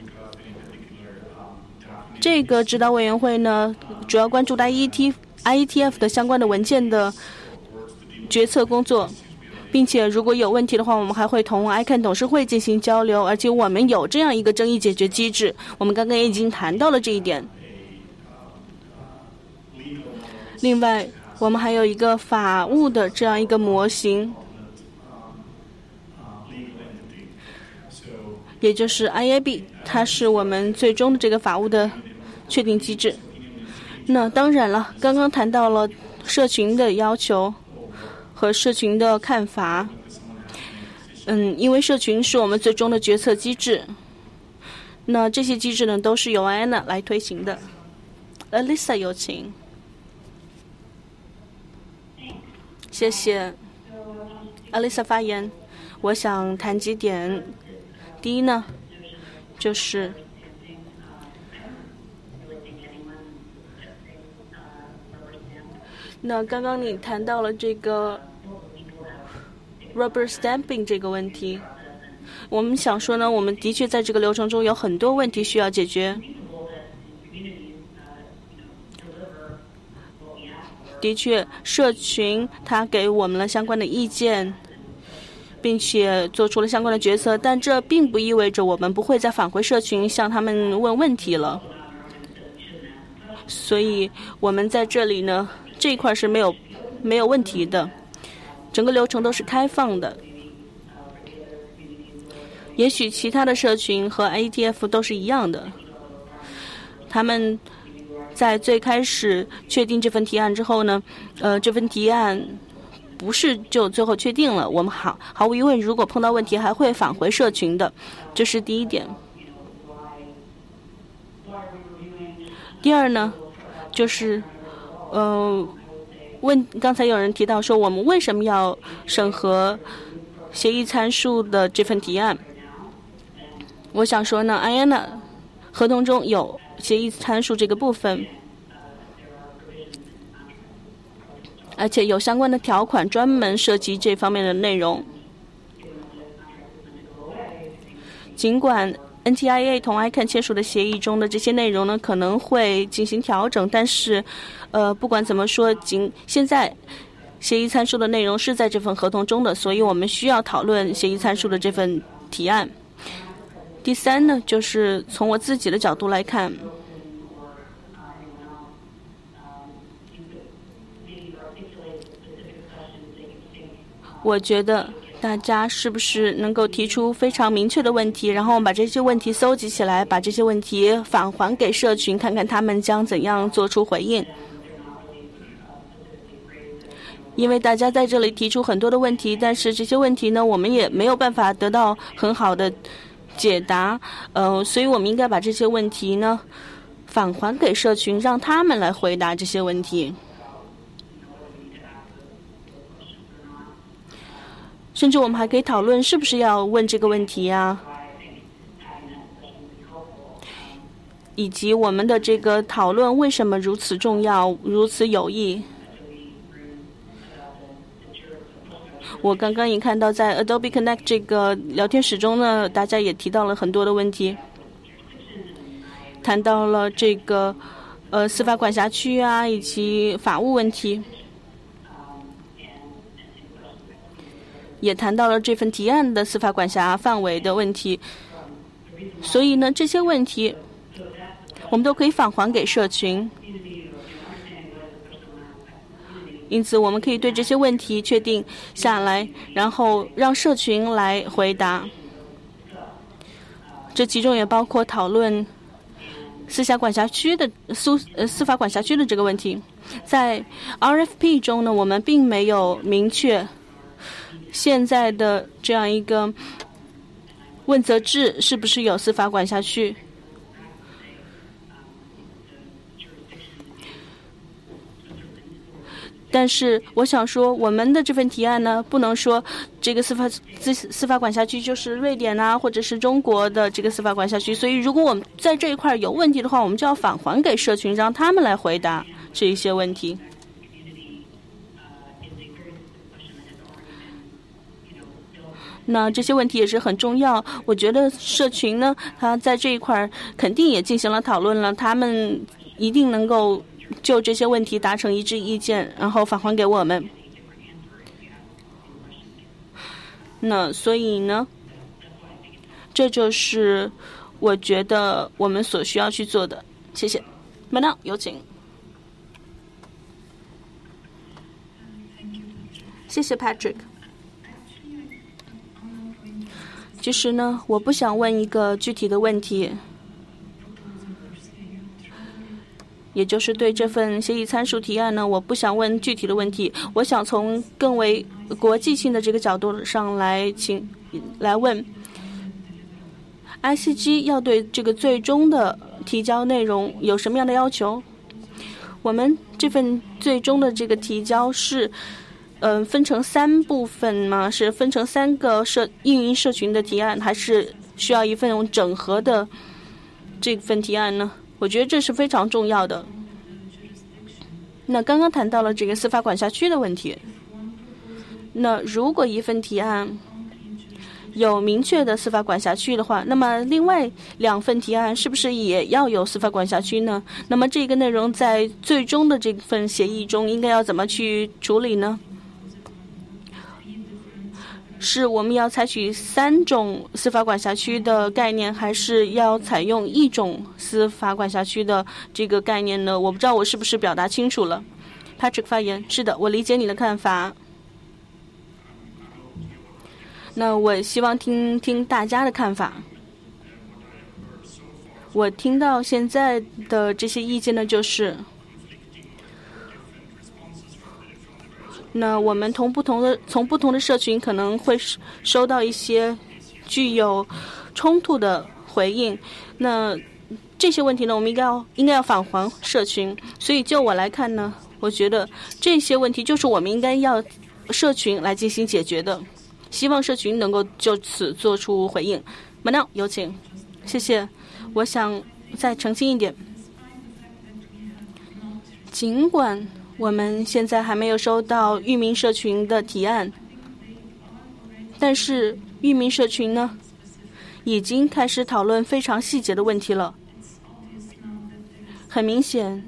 这个指导委员会呢，主要关注的 IETF 的相关的文件的决策工作，并且如果有问题的话，我们还会同 ICANN 董事会进行交流，而且我们有这样一个争议解决机制。我们刚刚也已经谈到了这一点。另外，我们还有一个法务的这样一个模型，也就是 IAB， 它是我们最终的这个法务的确定机制。那当然了，刚刚谈到了社群的要求和社群的看法。因为社群是我们最终的决策机制，那这些机制呢都是由 Anna 来推行的。Lisa 有请。 谢谢 Alisa 发言。我想谈几点。第一呢，就是那刚刚你谈到了这个 rubber stamping 这个问题，我们想说呢，我们的确在这个流程中有很多问题需要解决。的确，社群它给我们了相关的意见，并且做出了相关的决策，但这并不意味着我们不会再返回社群向他们问问题了。所以我们在这里呢，这一块是没有问题的，整个流程都是开放的。也许其他的社群和 IETF 都是一样的，他们在最开始确定这份提案之后呢，这份提案不是就最后确定了，我们毫无疑问，如果碰到问题还会返回社群的，这是第一点。第二呢，就是刚才有人提到说，我们为什么要审核协议参数的这份提案？我想说呢，IANA 合同中有协议参数这个部分，而且有相关的条款专门涉及这方面的内容。尽管 NTIA 同 ICANN 签署的协议中的这些内容呢可能会进行调整，但是不管怎么说，现在协议参数的内容是在这份合同中的，所以我们需要讨论协议参数的这份提案。第三呢，就是从我自己的角度来看，我觉得大家是不是能够提出非常明确的问题，然后我们把这些问题搜集起来，把这些问题返还给社群，看看他们将怎样做出回应。因为大家在这里提出很多的问题，但是这些问题呢，我们也没有办法得到很好的解答，所以我们应该把这些问题呢返还给社群，让他们来回答这些问题。甚至我们还可以讨论是不是要问这个问题呀，以及我们的这个讨论为什么如此重要，如此有益。我刚刚也看到在 Adobe Connect 这个聊天室中呢，大家也提到了很多的问题，谈到了这个司法管辖区啊，以及法务问题，也谈到了这份提案的司法管辖范围的问题。所以呢，这些问题我们都可以返还给社群。因此我们可以对这些问题确定下来，然后让社群来回答。这其中也包括讨论司法管辖区的这个问题。在 RFP 中呢，我们并没有明确现在的这样一个问责制是不是有司法管辖区。但是我想说，我们的这份提案呢，不能说这个司法管辖区就是瑞典啊，或者是中国的这个司法管辖区。所以如果我们在这一块有问题的话，我们就要返还给社群，让他们来回答这一些问题。那这些问题也是很重要，我觉得社群呢，他在这一块肯定也进行了讨论了，他们一定能够就这些问题达成一致意见，然后返还给我们。那所以呢，这就是我觉得我们所需要去做的。谢谢。Madam， 有请。谢谢 Patrick。其实呢，我不想问一个具体的问题，也就是对这份协议参数提案呢，我不想问具体的问题，我想从更为国际性的这个角度上来问 ICG 要对这个最终的提交内容有什么样的要求？我们这份最终的这个提交是分成3部分吗？是分成3个运营社群的提案，还是需要一份整合的这份提案呢？我觉得这是非常重要的。那刚刚谈到了这个司法管辖区的问题，那如果一份提案有明确的司法管辖区的话，那么另外2份提案是不是也要有司法管辖区呢？那么这个内容在最终的这份协议中应该要怎么去处理呢？是我们要采取3种司法管辖区的概念，还是要采用1种司法管辖区的这个概念呢？我不知道我是不是表达清楚了。Patrick 发言，是的，我理解你的看法。那我希望听听大家的看法。我听到现在的这些意见呢，就是那我们从不同的社群可能会收到一些具有冲突的回应，那这些问题呢，我们应该要返还社群。所以就我来看呢，我觉得这些问题就是我们应该要社群来进行解决的，希望社群能够就此做出回应。Manal， 有请。谢谢。我想再澄清一点，尽管我们现在还没有收到域名社群的提案，但是域名社群呢，已经开始讨论非常细节的问题了。很明显，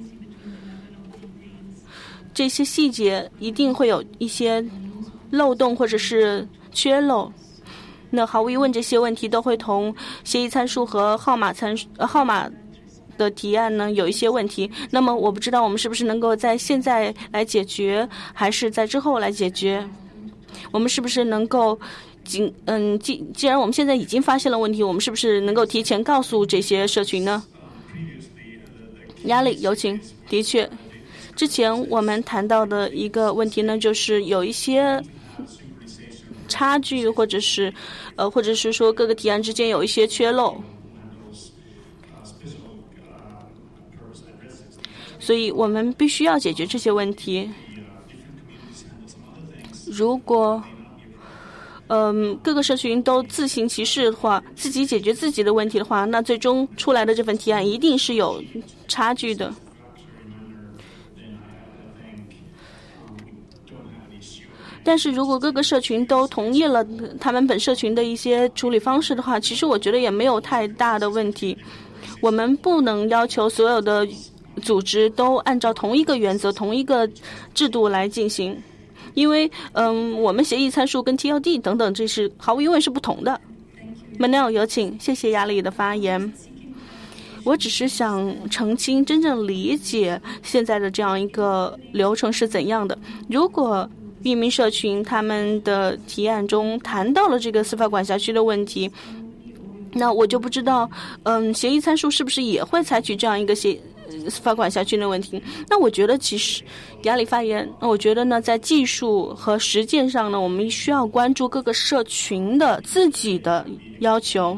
这些细节一定会有一些漏洞或者是缺漏。那毫无疑问，这些问题都会同协议参数和号码的提案呢有一些问题。那么我不知道我们是不是能够在现在来解决，还是在之后来解决。我们是不是能够既然我们现在已经发现了问题，我们是不是能够提前告诉这些社群呢？压力，有请。的确，之前我们谈到的一个问题呢，就是有一些差距，或者是说各个提案之间有一些缺漏，所以我们必须要解决这些问题。如果各个社群都自行其事的话，自己解决自己的问题的话，那最终出来的这份提案一定是有差距的。但是如果各个社群都同意了他们本社群的一些处理方式的话，其实我觉得也没有太大的问题。我们不能要求所有的组织都按照同一个原则、同一个制度来进行，因为我们协议参数跟 TLD 等等，这是毫无疑问是不同的。Manal， 有请。谢谢亚丽的发言。我只是想澄清，真正理解现在的这样一个流程是怎样的。如果域名社群他们的提案中谈到了这个司法管辖区的问题，那我就不知道协议参数是不是也会采取这样一个司法管辖区的问题。那我觉得其实亚里发言，我觉得呢，在技术和实践上呢，我们需要关注各个社群的自己的要求。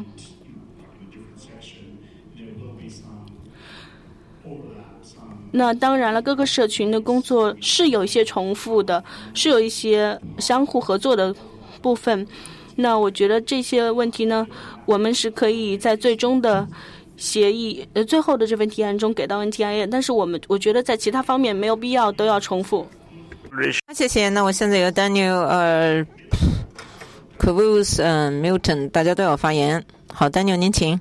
那当然了，各个社群的工作是有一些重复的，是有一些相互合作的部分。那我觉得这些问题呢，我们是可以在最终的协议最后的这份提案中给到 NTIA， 但是我觉得在其他方面没有必要都要重复。 谢谢。那我现在有 Daniel Kavus Milton， 大家都要发言。好 ，Daniel 您请。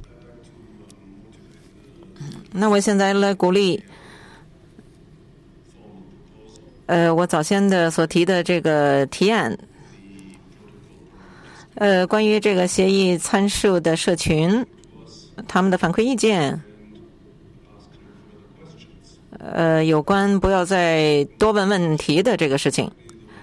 那我现在来鼓励我早先的所提的这个提案，关于这个协议参数的社群，他们的反馈意见，有关不要再多问问题的这个事情。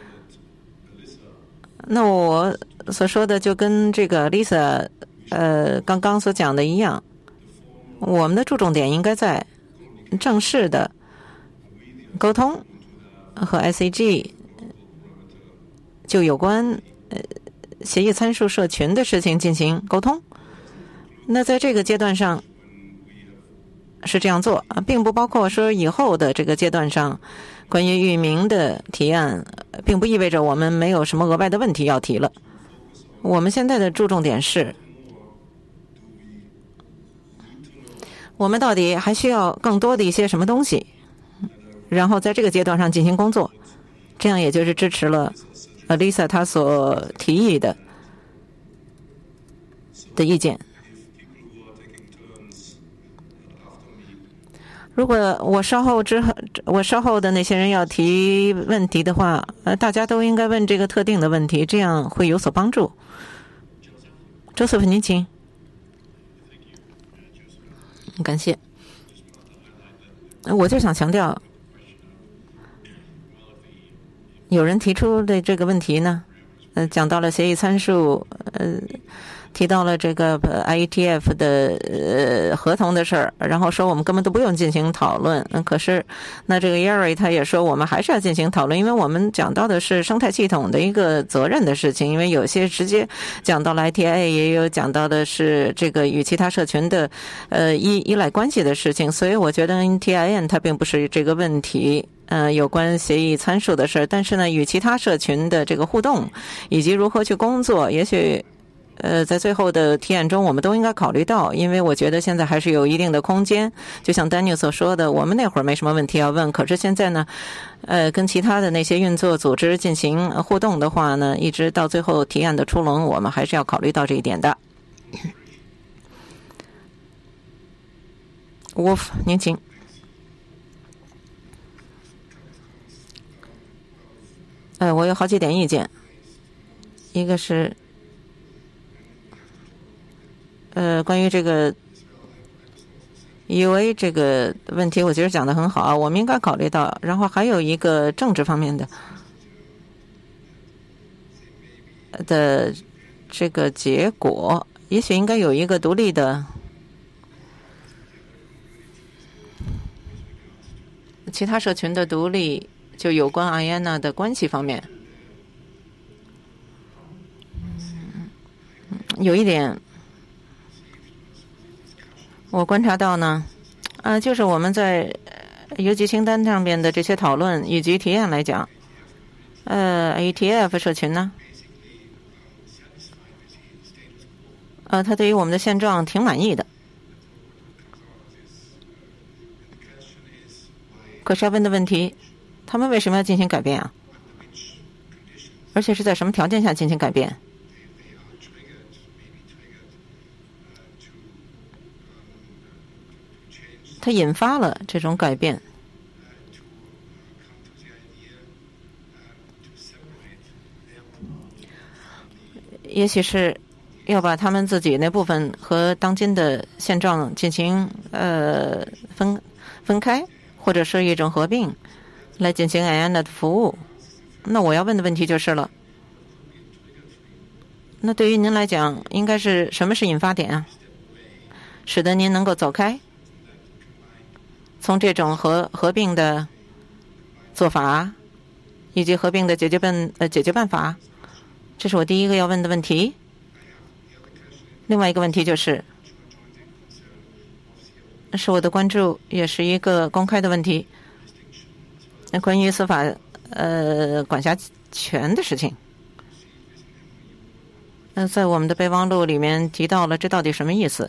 那我所说的就跟这个 Lisa 刚刚所讲的一样，我们的注重点应该在正式的沟通和 ICG 就有关协议参数社群的事情进行沟通。那在这个阶段上， 是这样做并不包括说以后的这个阶段上关于域名的提案，并不意味着我们没有什么额外的问题要提了。我们现在的注重点是，我们到底还需要更多的一些什么东西，然后在这个阶段上进行工作，这样也就是支持了Lisa 她所提议的意见。如果我稍后的那些人要提问题的话，大家都应该问这个特定的问题，这样会有所帮助。周瑟夫，您请。感谢。我就想强调，有人提出的这个问题呢，讲到了协议参数，提到了这个 IETF 的合同的事儿，然后说我们根本都不用进行讨论。可是那这个 Yari 他也说我们还是要进行讨论，因为我们讲到的是生态系统的一个责任的事情，因为有些直接讲到了 ITA， 也有讲到的是这个与其他社群的依赖关系的事情，所以我觉得 NTIN 它并不是这个问题。有关协议参数的事，但是呢，与其他社群的这个互动以及如何去工作，也许在最后的提案中我们都应该考虑到，因为我觉得现在还是有一定的空间。就像 Daniel 所说的，我们那会儿没什么问题要问，可是现在呢跟其他的那些运作组织进行互动的话呢，一直到最后提案的出笼，我们还是要考虑到这一点的。Wolf， 您请。我有好几点意见，一个是关于这个 UA 这个问题，我觉得讲得很好，我们应该考虑到。然后还有一个政治方面的这个结果，也许应该有一个独立的其他社群的独立。就有关阿耶娜的关系方面，有一点我观察到呢，就是我们在邮寄清单上面的这些讨论以及提案来讲，ATF 社群呢，他对于我们的现状挺满意的。可是要问的问题，他们为什么要进行改变啊？而且是在什么条件下进行改变？它引发了这种改变。也许是要把他们自己那部分和当今的现状进行分开，或者是一种合并。来进行 AIANA 的服务。那我要问的问题就是了，那对于您来讲，应该是什么是引发点啊？使得您能够走开，从这种合并的做法以及合并的解决办法，这是我第一个要问的问题。另外一个问题就是我的关注，也是一个公开的问题。关于司法管辖权的事情，在我们的备忘录里面提到了，这到底什么意思？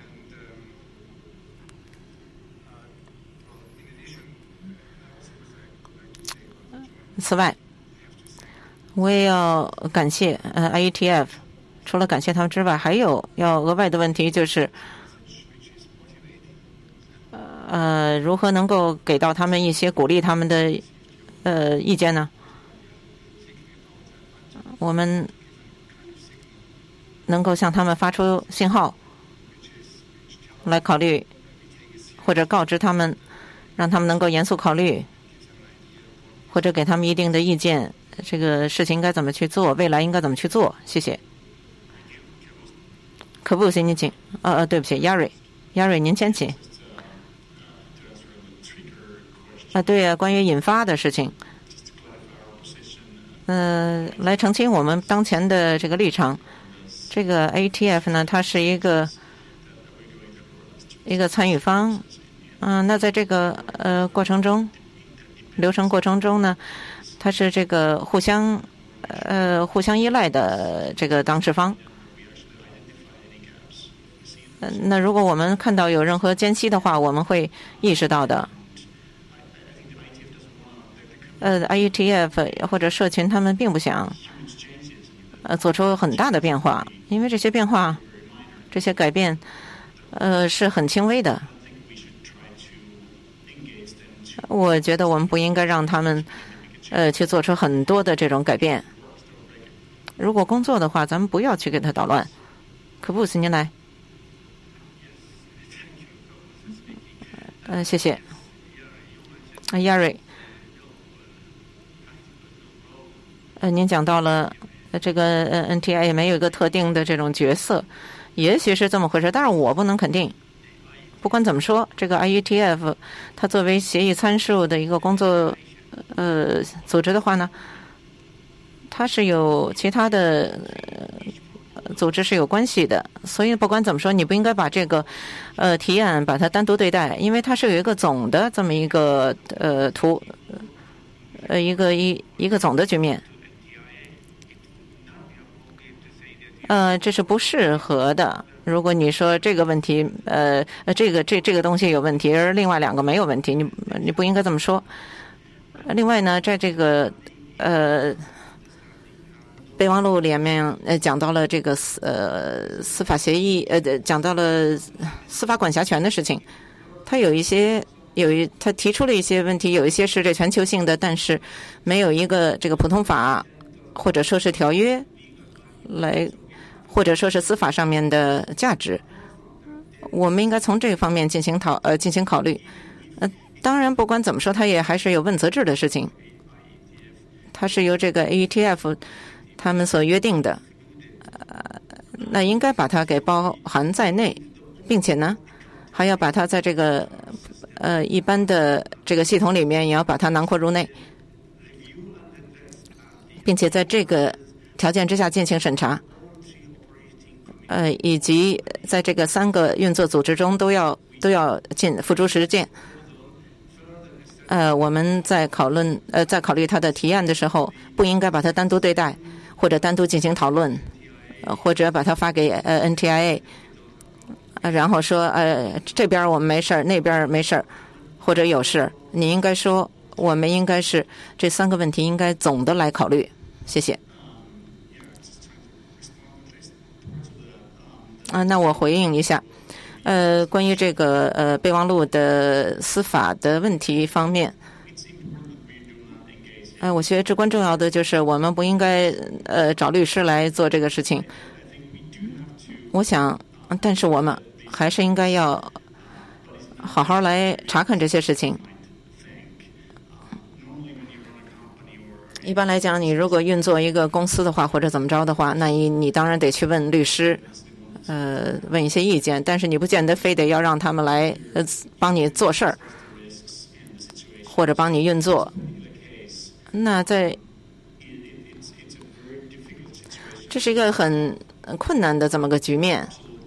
此外，我也要感谢IETF， 除了感谢他们之外，还有要额外的问题就是。如何能够给到他们一些鼓励他们的意见呢？我们能够向他们发出信号，来考虑或者告知他们，让他们能够严肃考虑，或者给他们一定的意见，这个事情该怎么去做，未来应该怎么去做。谢谢。可不行，您请。对不起，Yari，您先请。对呀，关于引发的事情，来澄清我们当前的这个立场。这个 ATF 呢，它是一个参与方， 那在这个过程中，流程过程中呢，它是这个互相依赖的这个当事方。那如果我们看到有任何间隙的话，我们会意识到的。IETF 或者社群他们并不想做出很大的变化，因为这些变化、这些改变是很轻微的。我觉得我们不应该让他们去做出很多的这种改变。如果工作的话，咱们不要去给他捣乱。可布斯，您来。谢谢。亚瑞。您讲到了这个NTI 没有一个特定的这种角色，也许是这么回事，但是我不能肯定。不管怎么说，这个 IETF 它作为协议参数的一个工作组织的话呢，它是有其他的组织是有关系的，所以不管怎么说，你不应该把这个提案把它单独对待，因为它是有一个总的这么一个一个总的局面。这是不适合的。如果你说这个问题，这个东西有问题，而另外两个没有问题，你不应该这么说。另外呢，在这个备忘录里面讲到了这个司法协议，讲到了司法管辖权的事情。他他提出了一些问题，有一些是这全球性的，但是没有一个这个普通法或者说是条约来。或者说是司法上面的价值，我们应该从这方面进行考虑。当然，不管怎么说，它也还是有问责制的事情，它是由这个 AETF 他们所约定的，那应该把它给包含在内，并且呢，还要把它在这个一般的这个系统里面，也要把它囊括入内，并且在这个条件之下进行审查。以及在这个3个运作组织中都要付诸实践。我们在考虑他的提案的时候，不应该把它单独对待，或者单独进行讨论，或者把它发给NTIA，然后说这边我们没事儿，那边没事儿，或者有事。你应该说，我们应该是这3个问题应该总的来考虑。谢谢。那我回应一下，关于这个备忘录的司法的问题方面，我觉得至关重要的就是我们不应该找律师来做这个事情。我想，但是我们还是应该要好好来查看这些事情。一般来讲，你如果运作一个公司的话，或者怎么着的话，那你当然得去问律师。问一些意见，但是你不见得非得要让他们来帮你做事儿，或者帮你运作。那这是一个很困难的这么个局面。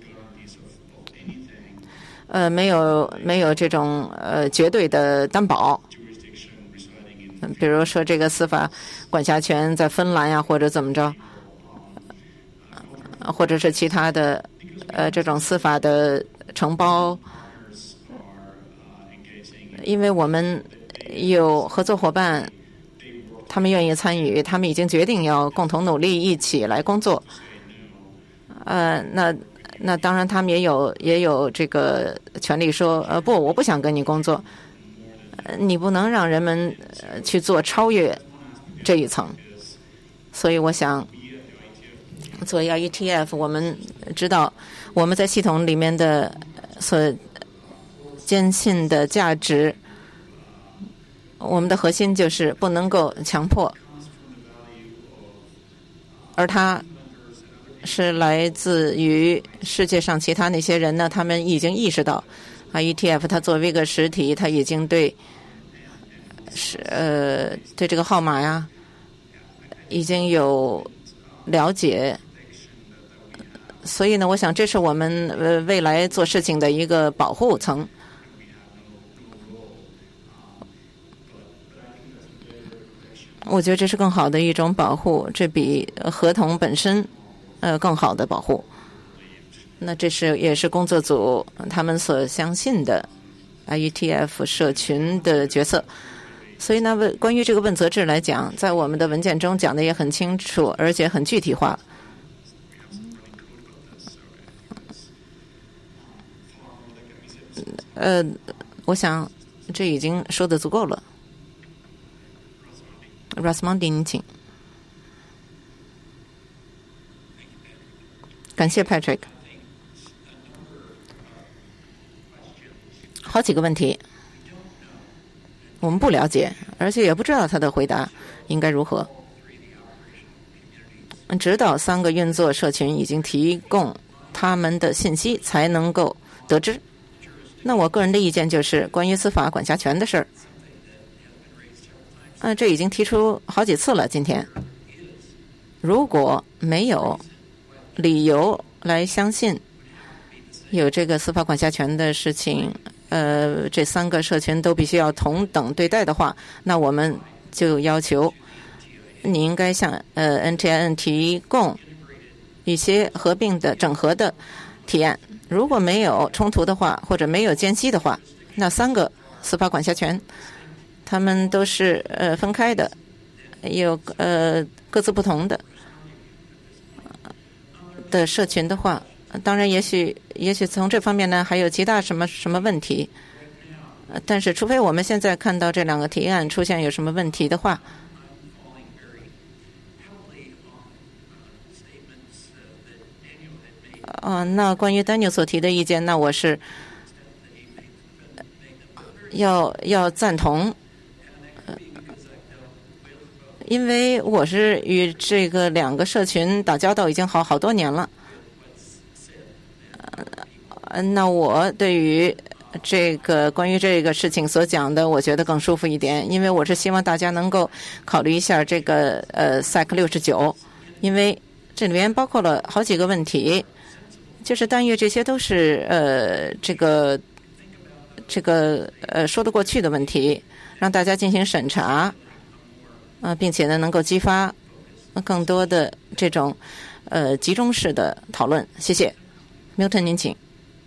没有这种绝对的担保。比如说这个司法管辖权在芬兰呀，或者怎么着。或者是其他的这种司法的承包，因为我们有合作伙伴，他们愿意参与，他们已经决定要共同努力一起来工作。那当然他们也有这个权利说不，我不想跟你工作。你不能让人们去做超越这一层。所以我想作为 IETF， 我们知道我们在系统里面的所坚信的价值，我们的核心就是不能够强迫，而它是来自于世界上其他那些人呢，他们已经意识到 IETF 它作为一个实体，它已经对这个号码呀已经有了解。所以呢，我想这是我们未来做事情的一个保护层。 我觉得这是更好的一种保护，这比合同本身更好的保护。那这也是工作组他们所相信的 IETF 社群的角色。所以呢，关于这个问责制来讲，在我们的文件中讲的也很清楚，而且很具体化。我想这已经说得足够了。Rasmundi， 您请。感谢 Patrick。好几个问题，我们不了解，而且也不知道他的回答应该如何。直到3个运作社群已经提供他们的信息，才能够得知。那我个人的意见就是关于司法管辖权的事儿。这已经提出好几次了。今天，如果没有理由来相信有这个司法管辖权的事情，这3个社群都必须要同等对待的话，那我们就要求你应该向NTIN 提供一些合并的整合的提案。如果没有冲突的话，或者没有间隙的话，那3个司法管辖权他们都是分开的，有各自不同的社群的话，当然也许从这方面呢还有其他什么问题，但是除非我们现在看到这2个提案出现有什么问题的话，那关于 Daniel 所提的意见，那我是要赞同，因为我是与这个2个社群打交道已经好多年了。那我对于这个关于这个事情所讲的，我觉得更舒服一点，因为我是希望大家能够考虑一下这个SAC 69，因为这里面包括了好几个问题，就是但愿这些都是这个说得过去的问题，让大家进行审查，并且呢能够激发更多的这种集中式的讨论。谢谢。Milton， 您请。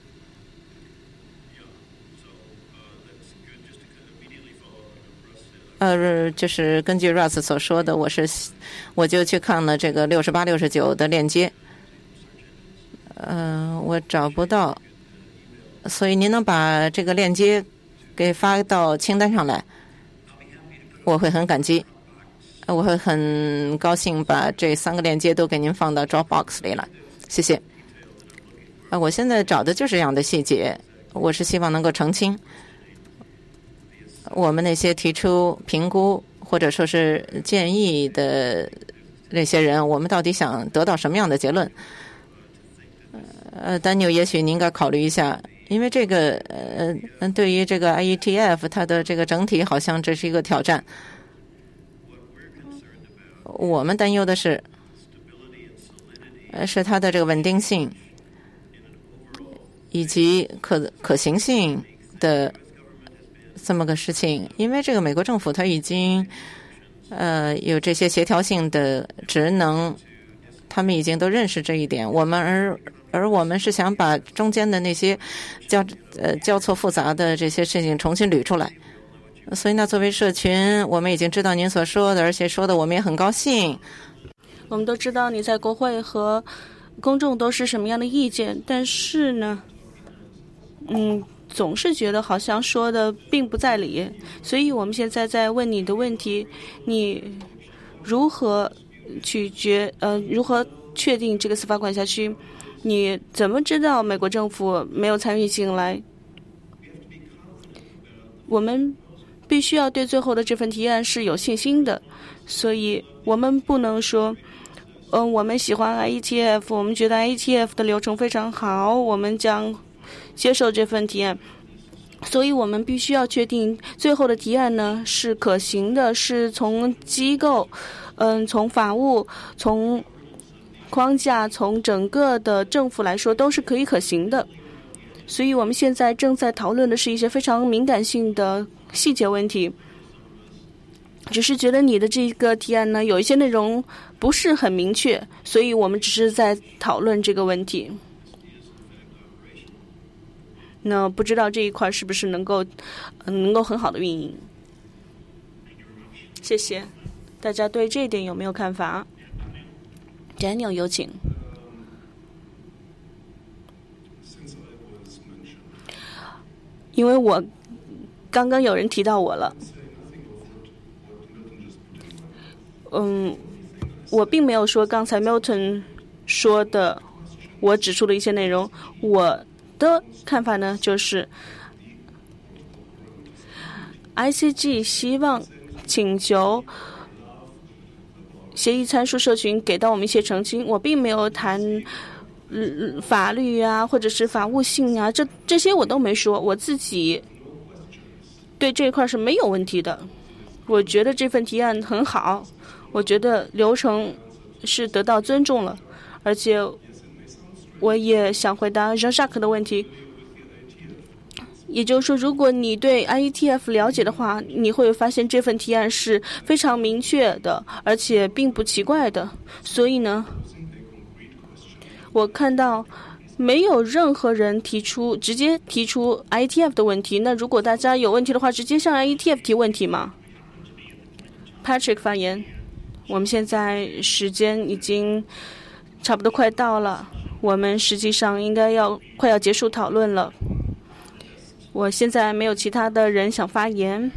就是根据 Russ 所说的，我就去看了这个68、69的链接，我找不到，所以您能把这个链接给发到清单上来，我会很感激，我会很高兴把这3个链接都给您放到 Dropbox 里来，谢谢。我现在找的就是这样的细节，我是希望能够澄清我们那些提出评估或者说是建议的那些人，我们到底想得到什么样的结论。Daniel， 也许您应该考虑一下，因为这个对于这个 IETF 它的这个整体好像这是一个挑战。我们担忧的是它的这个稳定性以及可行性的这么个事情，因为这个美国政府它已经有这些协调性的职能，他们已经都认识这一点。我们我们是想把中间的那些交错复杂的这些事情重新捋出来。所以呢，作为社群，我们已经知道您所说的，而且说的我们也很高兴。 我们都知道你在国会和公众都是什么样的意见，但是呢，总是觉得好像说的并不在理，所以我们现在在问你的问题：你如何如何确定这个司法管辖区？你怎么知道美国政府没有参与进来？我们必须要对最后的这份提案是有信心的，所以我们不能说，我们喜欢 IETF， 我们觉得 IETF 的流程非常好，我们将接受这份提案。所以我们必须要确定最后的提案呢是可行的，是从机构，从法务，从框架，从整个的政府来说都是可行的。所以我们现在正在讨论的是一些非常敏感性的细节问题。 只是觉得你的这个提案呢，有一些内容不是很明确，所以我们只是在讨论这个问题。那不知道这一块是不是能够很好的运营？谢谢。大家对这一点有没有看法 ？Daniel 有请。因为我刚刚有人提到我了，我并没有说刚才 Milton 说的，我指出的一些内容。我的看法呢，就是 ICG 希望请求协议参数社群给到我们一些澄清。我并没有谈法律啊，或者是法务性啊，这些我都没说。我自己对这一块是没有问题的。我觉得这份提案很好，我觉得流程是得到尊重了，而且我也想回答 Jean-Jacques 的问题。也就是说，如果你对 IETF 了解的话，你会发现这份提案是非常明确的，而且并不奇怪的。所以呢，我看到没有任何人直接提出 IETF 的问题。那如果大家有问题的话，直接向 IETF 提问题嘛。Patrick 发言。我们现在时间已经差不多快到了，我们实际上应该快要结束讨论了。我现在没有其他的人想发言，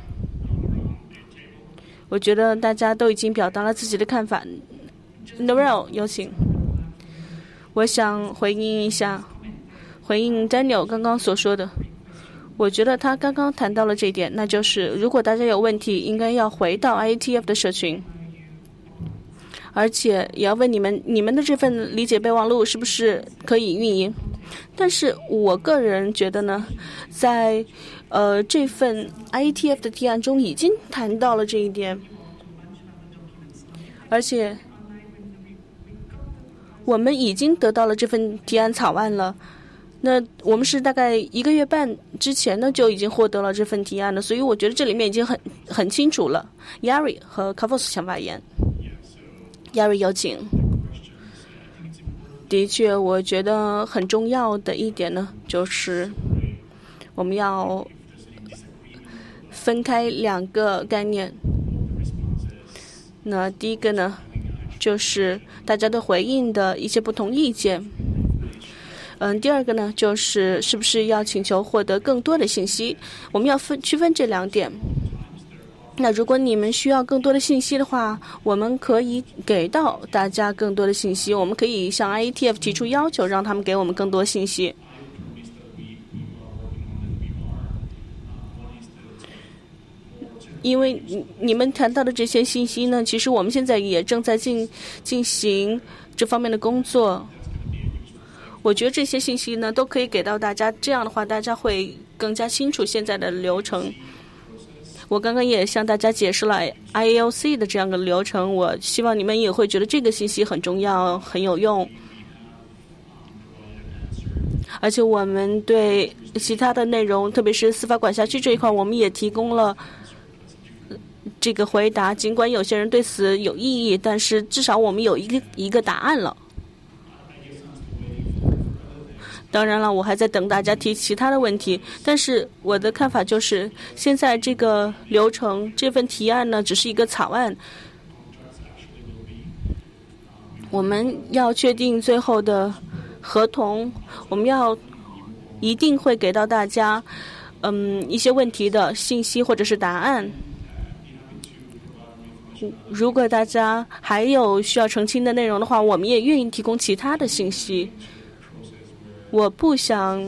我觉得大家都已经表达了自己的看法。Noel 有请。我想回应 Daniel 刚刚所说的。我觉得他刚刚谈到了这一点，那就是如果大家有问题，应该要回到 IETF 的社群，而且也要问你们的这份理解备忘录是不是可以运营。但是我个人觉得呢，在这份 IETF 的提案中已经谈到了这一点，而且我们已经得到了这份提案草案了。那我们是大概1个月半之前呢就已经获得了这份提案了，所以我觉得这里面已经很清楚了。Yari 和 Kavos 想发言。Yari 有请。的确，我觉得很重要的一点呢，就是我们要分开2个概念。那第一个呢，就是大家的回应的一些不同意见。第二个呢，就是是不是要请求获得更多的信息。我们要区分这2点。那如果你们需要更多的信息的话，我们可以给到大家更多的信息。我们可以向 IETF 提出要求，让他们给我们更多信息。因为你们谈到的这些信息呢，其实我们现在也正在进行这方面的工作。我觉得这些信息呢都可以给到大家，这样的话大家会更加清楚现在的流程。我刚刚也向大家解释了 IAOC 的这样的流程，我希望你们也会觉得这个信息很重要，很有用。而且我们对其他的内容，特别是司法管辖区这一块，我们也提供了这个回答。尽管有些人对此有异议，但是至少我们有一个答案了。当然了，我还在等大家提其他的问题，但是我的看法就是，现在这个流程，这份提案呢，只是一个草案。我们要确定最后的合同，我们一定会给到大家，一些问题的信息或者是答案。如果大家还有需要澄清的内容的话，我们也愿意提供其他的信息。我不想，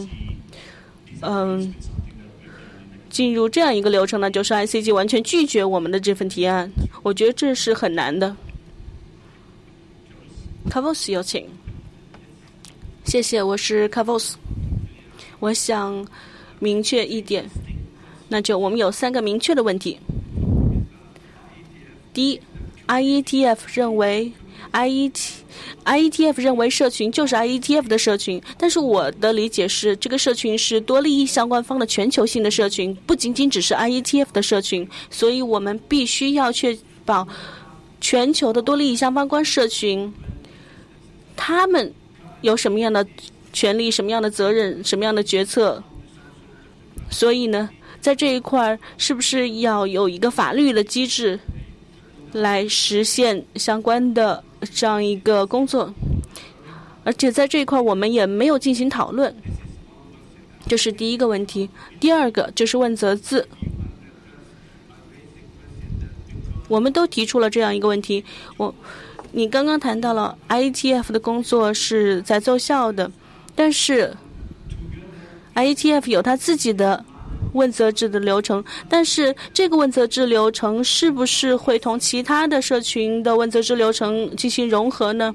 进入这样一个流程呢，就是 ICG 完全拒绝我们的这份提案。我觉得这是很难的。Kavos 有请。谢谢，我是 Kavos。我想明确一点，那就我们有3个明确的问题。第一 ，IETF 认为 IETF 认为社群就是 IETF 的社群，但是我的理解是，这个社群是多利益相关方的全球性的社群，不仅仅只是 IETF 的社群，所以我们必须要确保全球的多利益相关社群，他们有什么样的权利、什么样的责任、什么样的决策。所以呢，在这一块是不是要有一个法律的机制来实现相关的这样一个工作？而且在这一块我们也没有进行讨论，这是第一个问题。第二个就是问责制，我们都提出了这样一个问题。你刚刚谈到了 IETF 的工作是在奏效的，但是 IETF 有它自己的问责制的流程，但是这个问责制流程是不是会同其他的社群的问责制流程进行融合呢？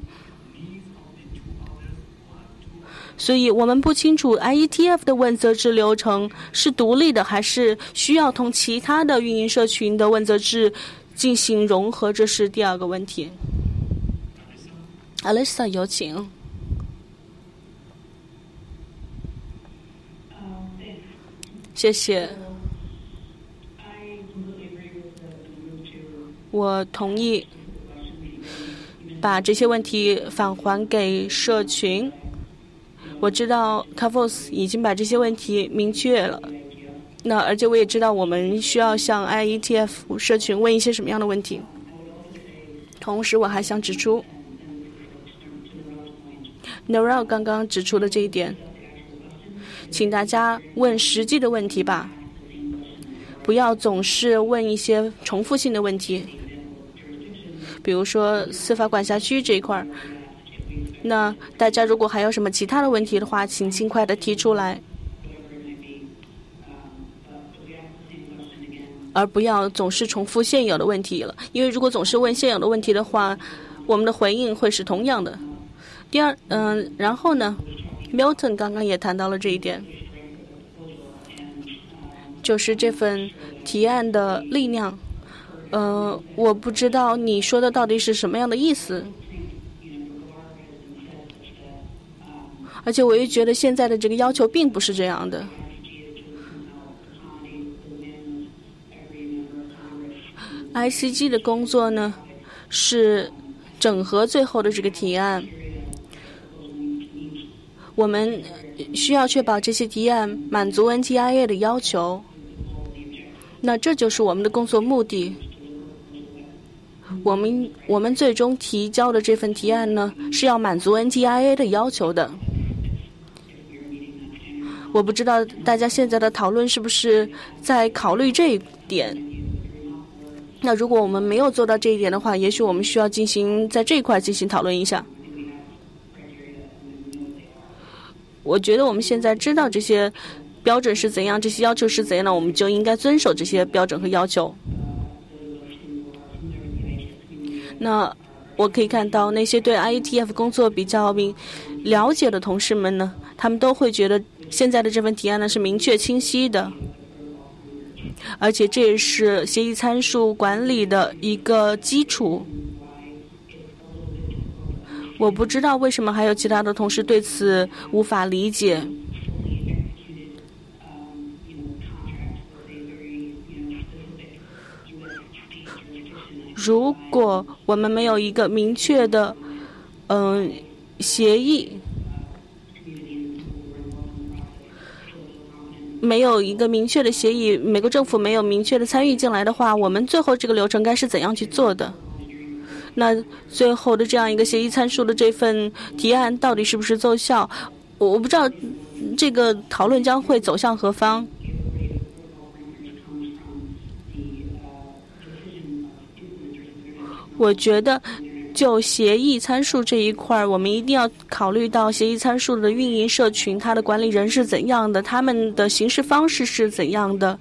所以我们不清楚 IETF 的问责制流程是独立的，还是需要同其他的运营社群的问责制进行融合，这是第二个问题。Alisa， 有请。谢谢。我同意把这些问题返还给社群。我知道 Kavos 已经把这些问题明确了，而且我也知道我们需要向 IETF 社群问一些什么样的问题。同时我还想指出 Noral 刚刚指出的这一点，请大家问实际的问题吧，不要总是问一些重复性的问题。比如说司法管辖区这一块，那大家如果还有什么其他的问题的话，请尽快的提出来，而不要总是重复现有的问题了。因为如果总是问现有的问题的话，我们的回应会是同样的。然后呢 Milton 刚刚也谈到了这一点，就是这份提案的力量。我不知道你说的到底是什么样的意思，而且我又觉得现在的这个要求并不是这样的。ICG 的工作呢，是整合最后的这个提案。我们需要确保这些提案满足 NTIA 的要求，那这就是我们的工作目的。我们最终提交的这份提案呢，是要满足 NTIA 的要求的。我不知道大家现在的讨论是不是在考虑这一点。那如果我们没有做到这一点的话，也许我们需要在这一块进行讨论一下。我觉得我们现在知道这些标准是怎样，这些要求是怎样的，我们就应该遵守这些标准和要求。那我可以看到那些对 IETF 工作比较了解的同事们呢，他们都会觉得现在的这份提案呢是明确清晰的，而且这也是协议参数管理的一个基础。我不知道为什么还有其他的同事对此无法理解。如果我们没有一个明确的协议，没有一个明确的协议，美国政府没有明确的参与进来的话，我们最后这个流程该是怎样去做的？那最后的这样一个协议参数的这份提案到底是不是奏效？我不知道这个讨论将会走向何方。我觉得就协议参数这一块，我们一定要考虑到协议参数的运营社群，它的管理人是怎样的，他们的行事方式是怎样的。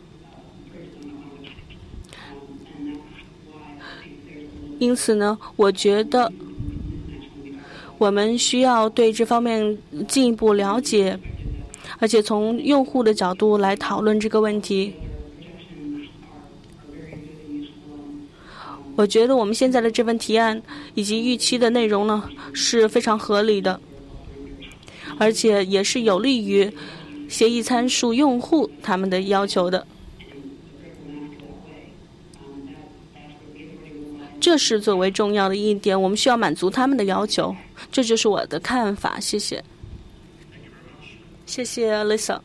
因此呢，我觉得我们需要对这方面进一步了解，而且从用户的角度来讨论这个问题。 我觉得我们现在的这份提案以及预期的内容呢是非常合理的，而且也是有利于协议参数用户他们的要求的。这是最为重要的一点，我们需要满足他们的要求，这就是我的看法。谢谢。谢谢 Lisa。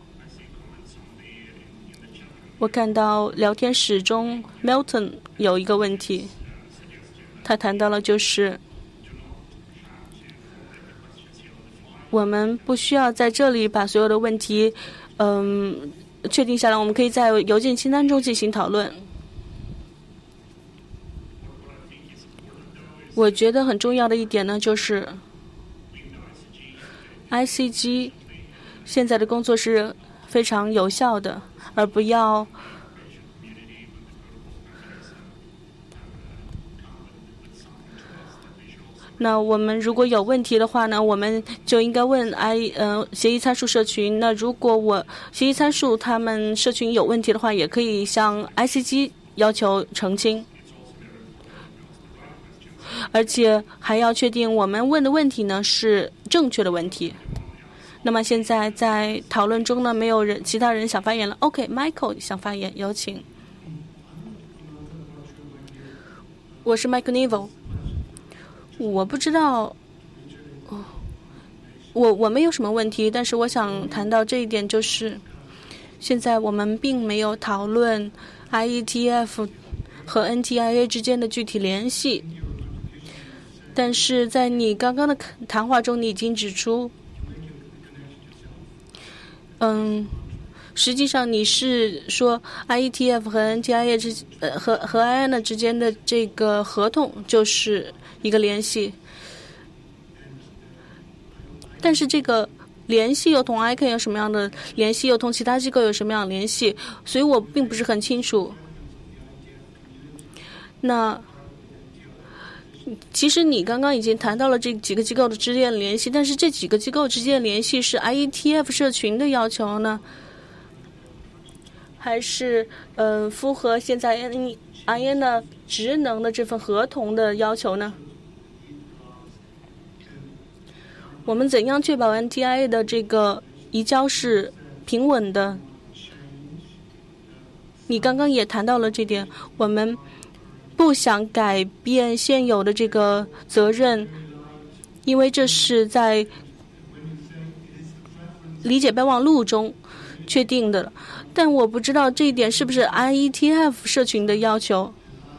我看到聊天室中 Milton 有一个问题，他谈到了就是我们不需要在这里把所有的问题确定下来，我们可以在邮件清单中进行讨论。我觉得很重要的一点呢，就是 ICG 现在的工作是非常有效的，而不要那我们如果有问题的话呢，我们就应该问协议参数社群。那如果协议参数他们社群有问题的话，也可以向 ICG 要求澄清。而且还要确定我们问的问题呢是正确的问题。那么现在在讨论中呢，没有其他人想发言了。OK，Michael 想发言，有请。我是 Michael Neville。我不知道，我没有什么问题，但是我想谈到这一点，就是现在我们并没有讨论 IETF 和 NTIA 之间的具体联系。但是在你刚刚的谈话中，你已经指出，实际上你是说 IETF 和 NTIA 和 IANA 之间的这个合同就是一个联系，但是这个联系又同 ICANN 有什么样的联系，又同其他机构有什么样的联系，所以我并不是很清楚。那其实你刚刚已经谈到了这几个机构的之间的联系，但是这几个机构之间的联系是 IETF 社群的要求呢，还是符合现在 IANA 职能的这份合同的要求呢？我们怎样确保 NTIA 的这个移交是平稳的？你刚刚也谈到了这点，我们不想改变现有的这个责任，因为这是在理解备忘录中确定的。但我不知道这一点是不是 IETF 社群的要求。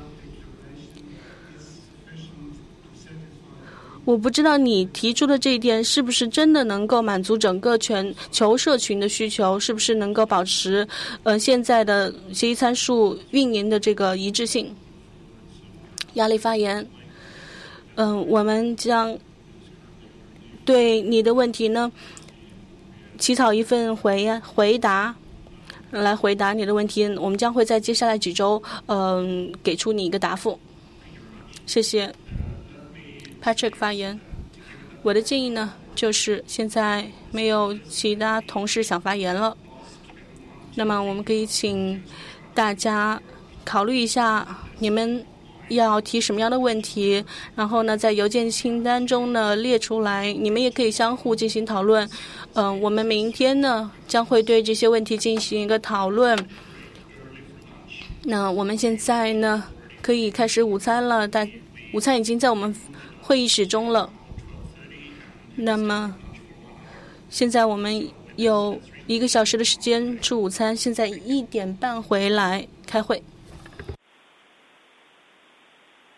我不知道你提出的这一点是不是真的能够满足整个全球社群的需求，是不是能够保持现在的协议参数运营的这个一致性。压力发言，我们将对你的问题呢起草一份回答，来回答你的问题。我们将会在接下来几周给出你一个答复。谢谢。Patrick 发言，我的建议呢就是现在没有其他同事想发言了，那么我们可以请大家考虑一下你们要提什么样的问题，然后呢在邮件清单中呢列出来，你们也可以相互进行讨论。我们明天呢将会对这些问题进行一个讨论。那我们现在呢可以开始午餐了，但午餐已经在我们会议室中了。那么现在我们有1个小时的时间吃午餐，现在1点半回来开会。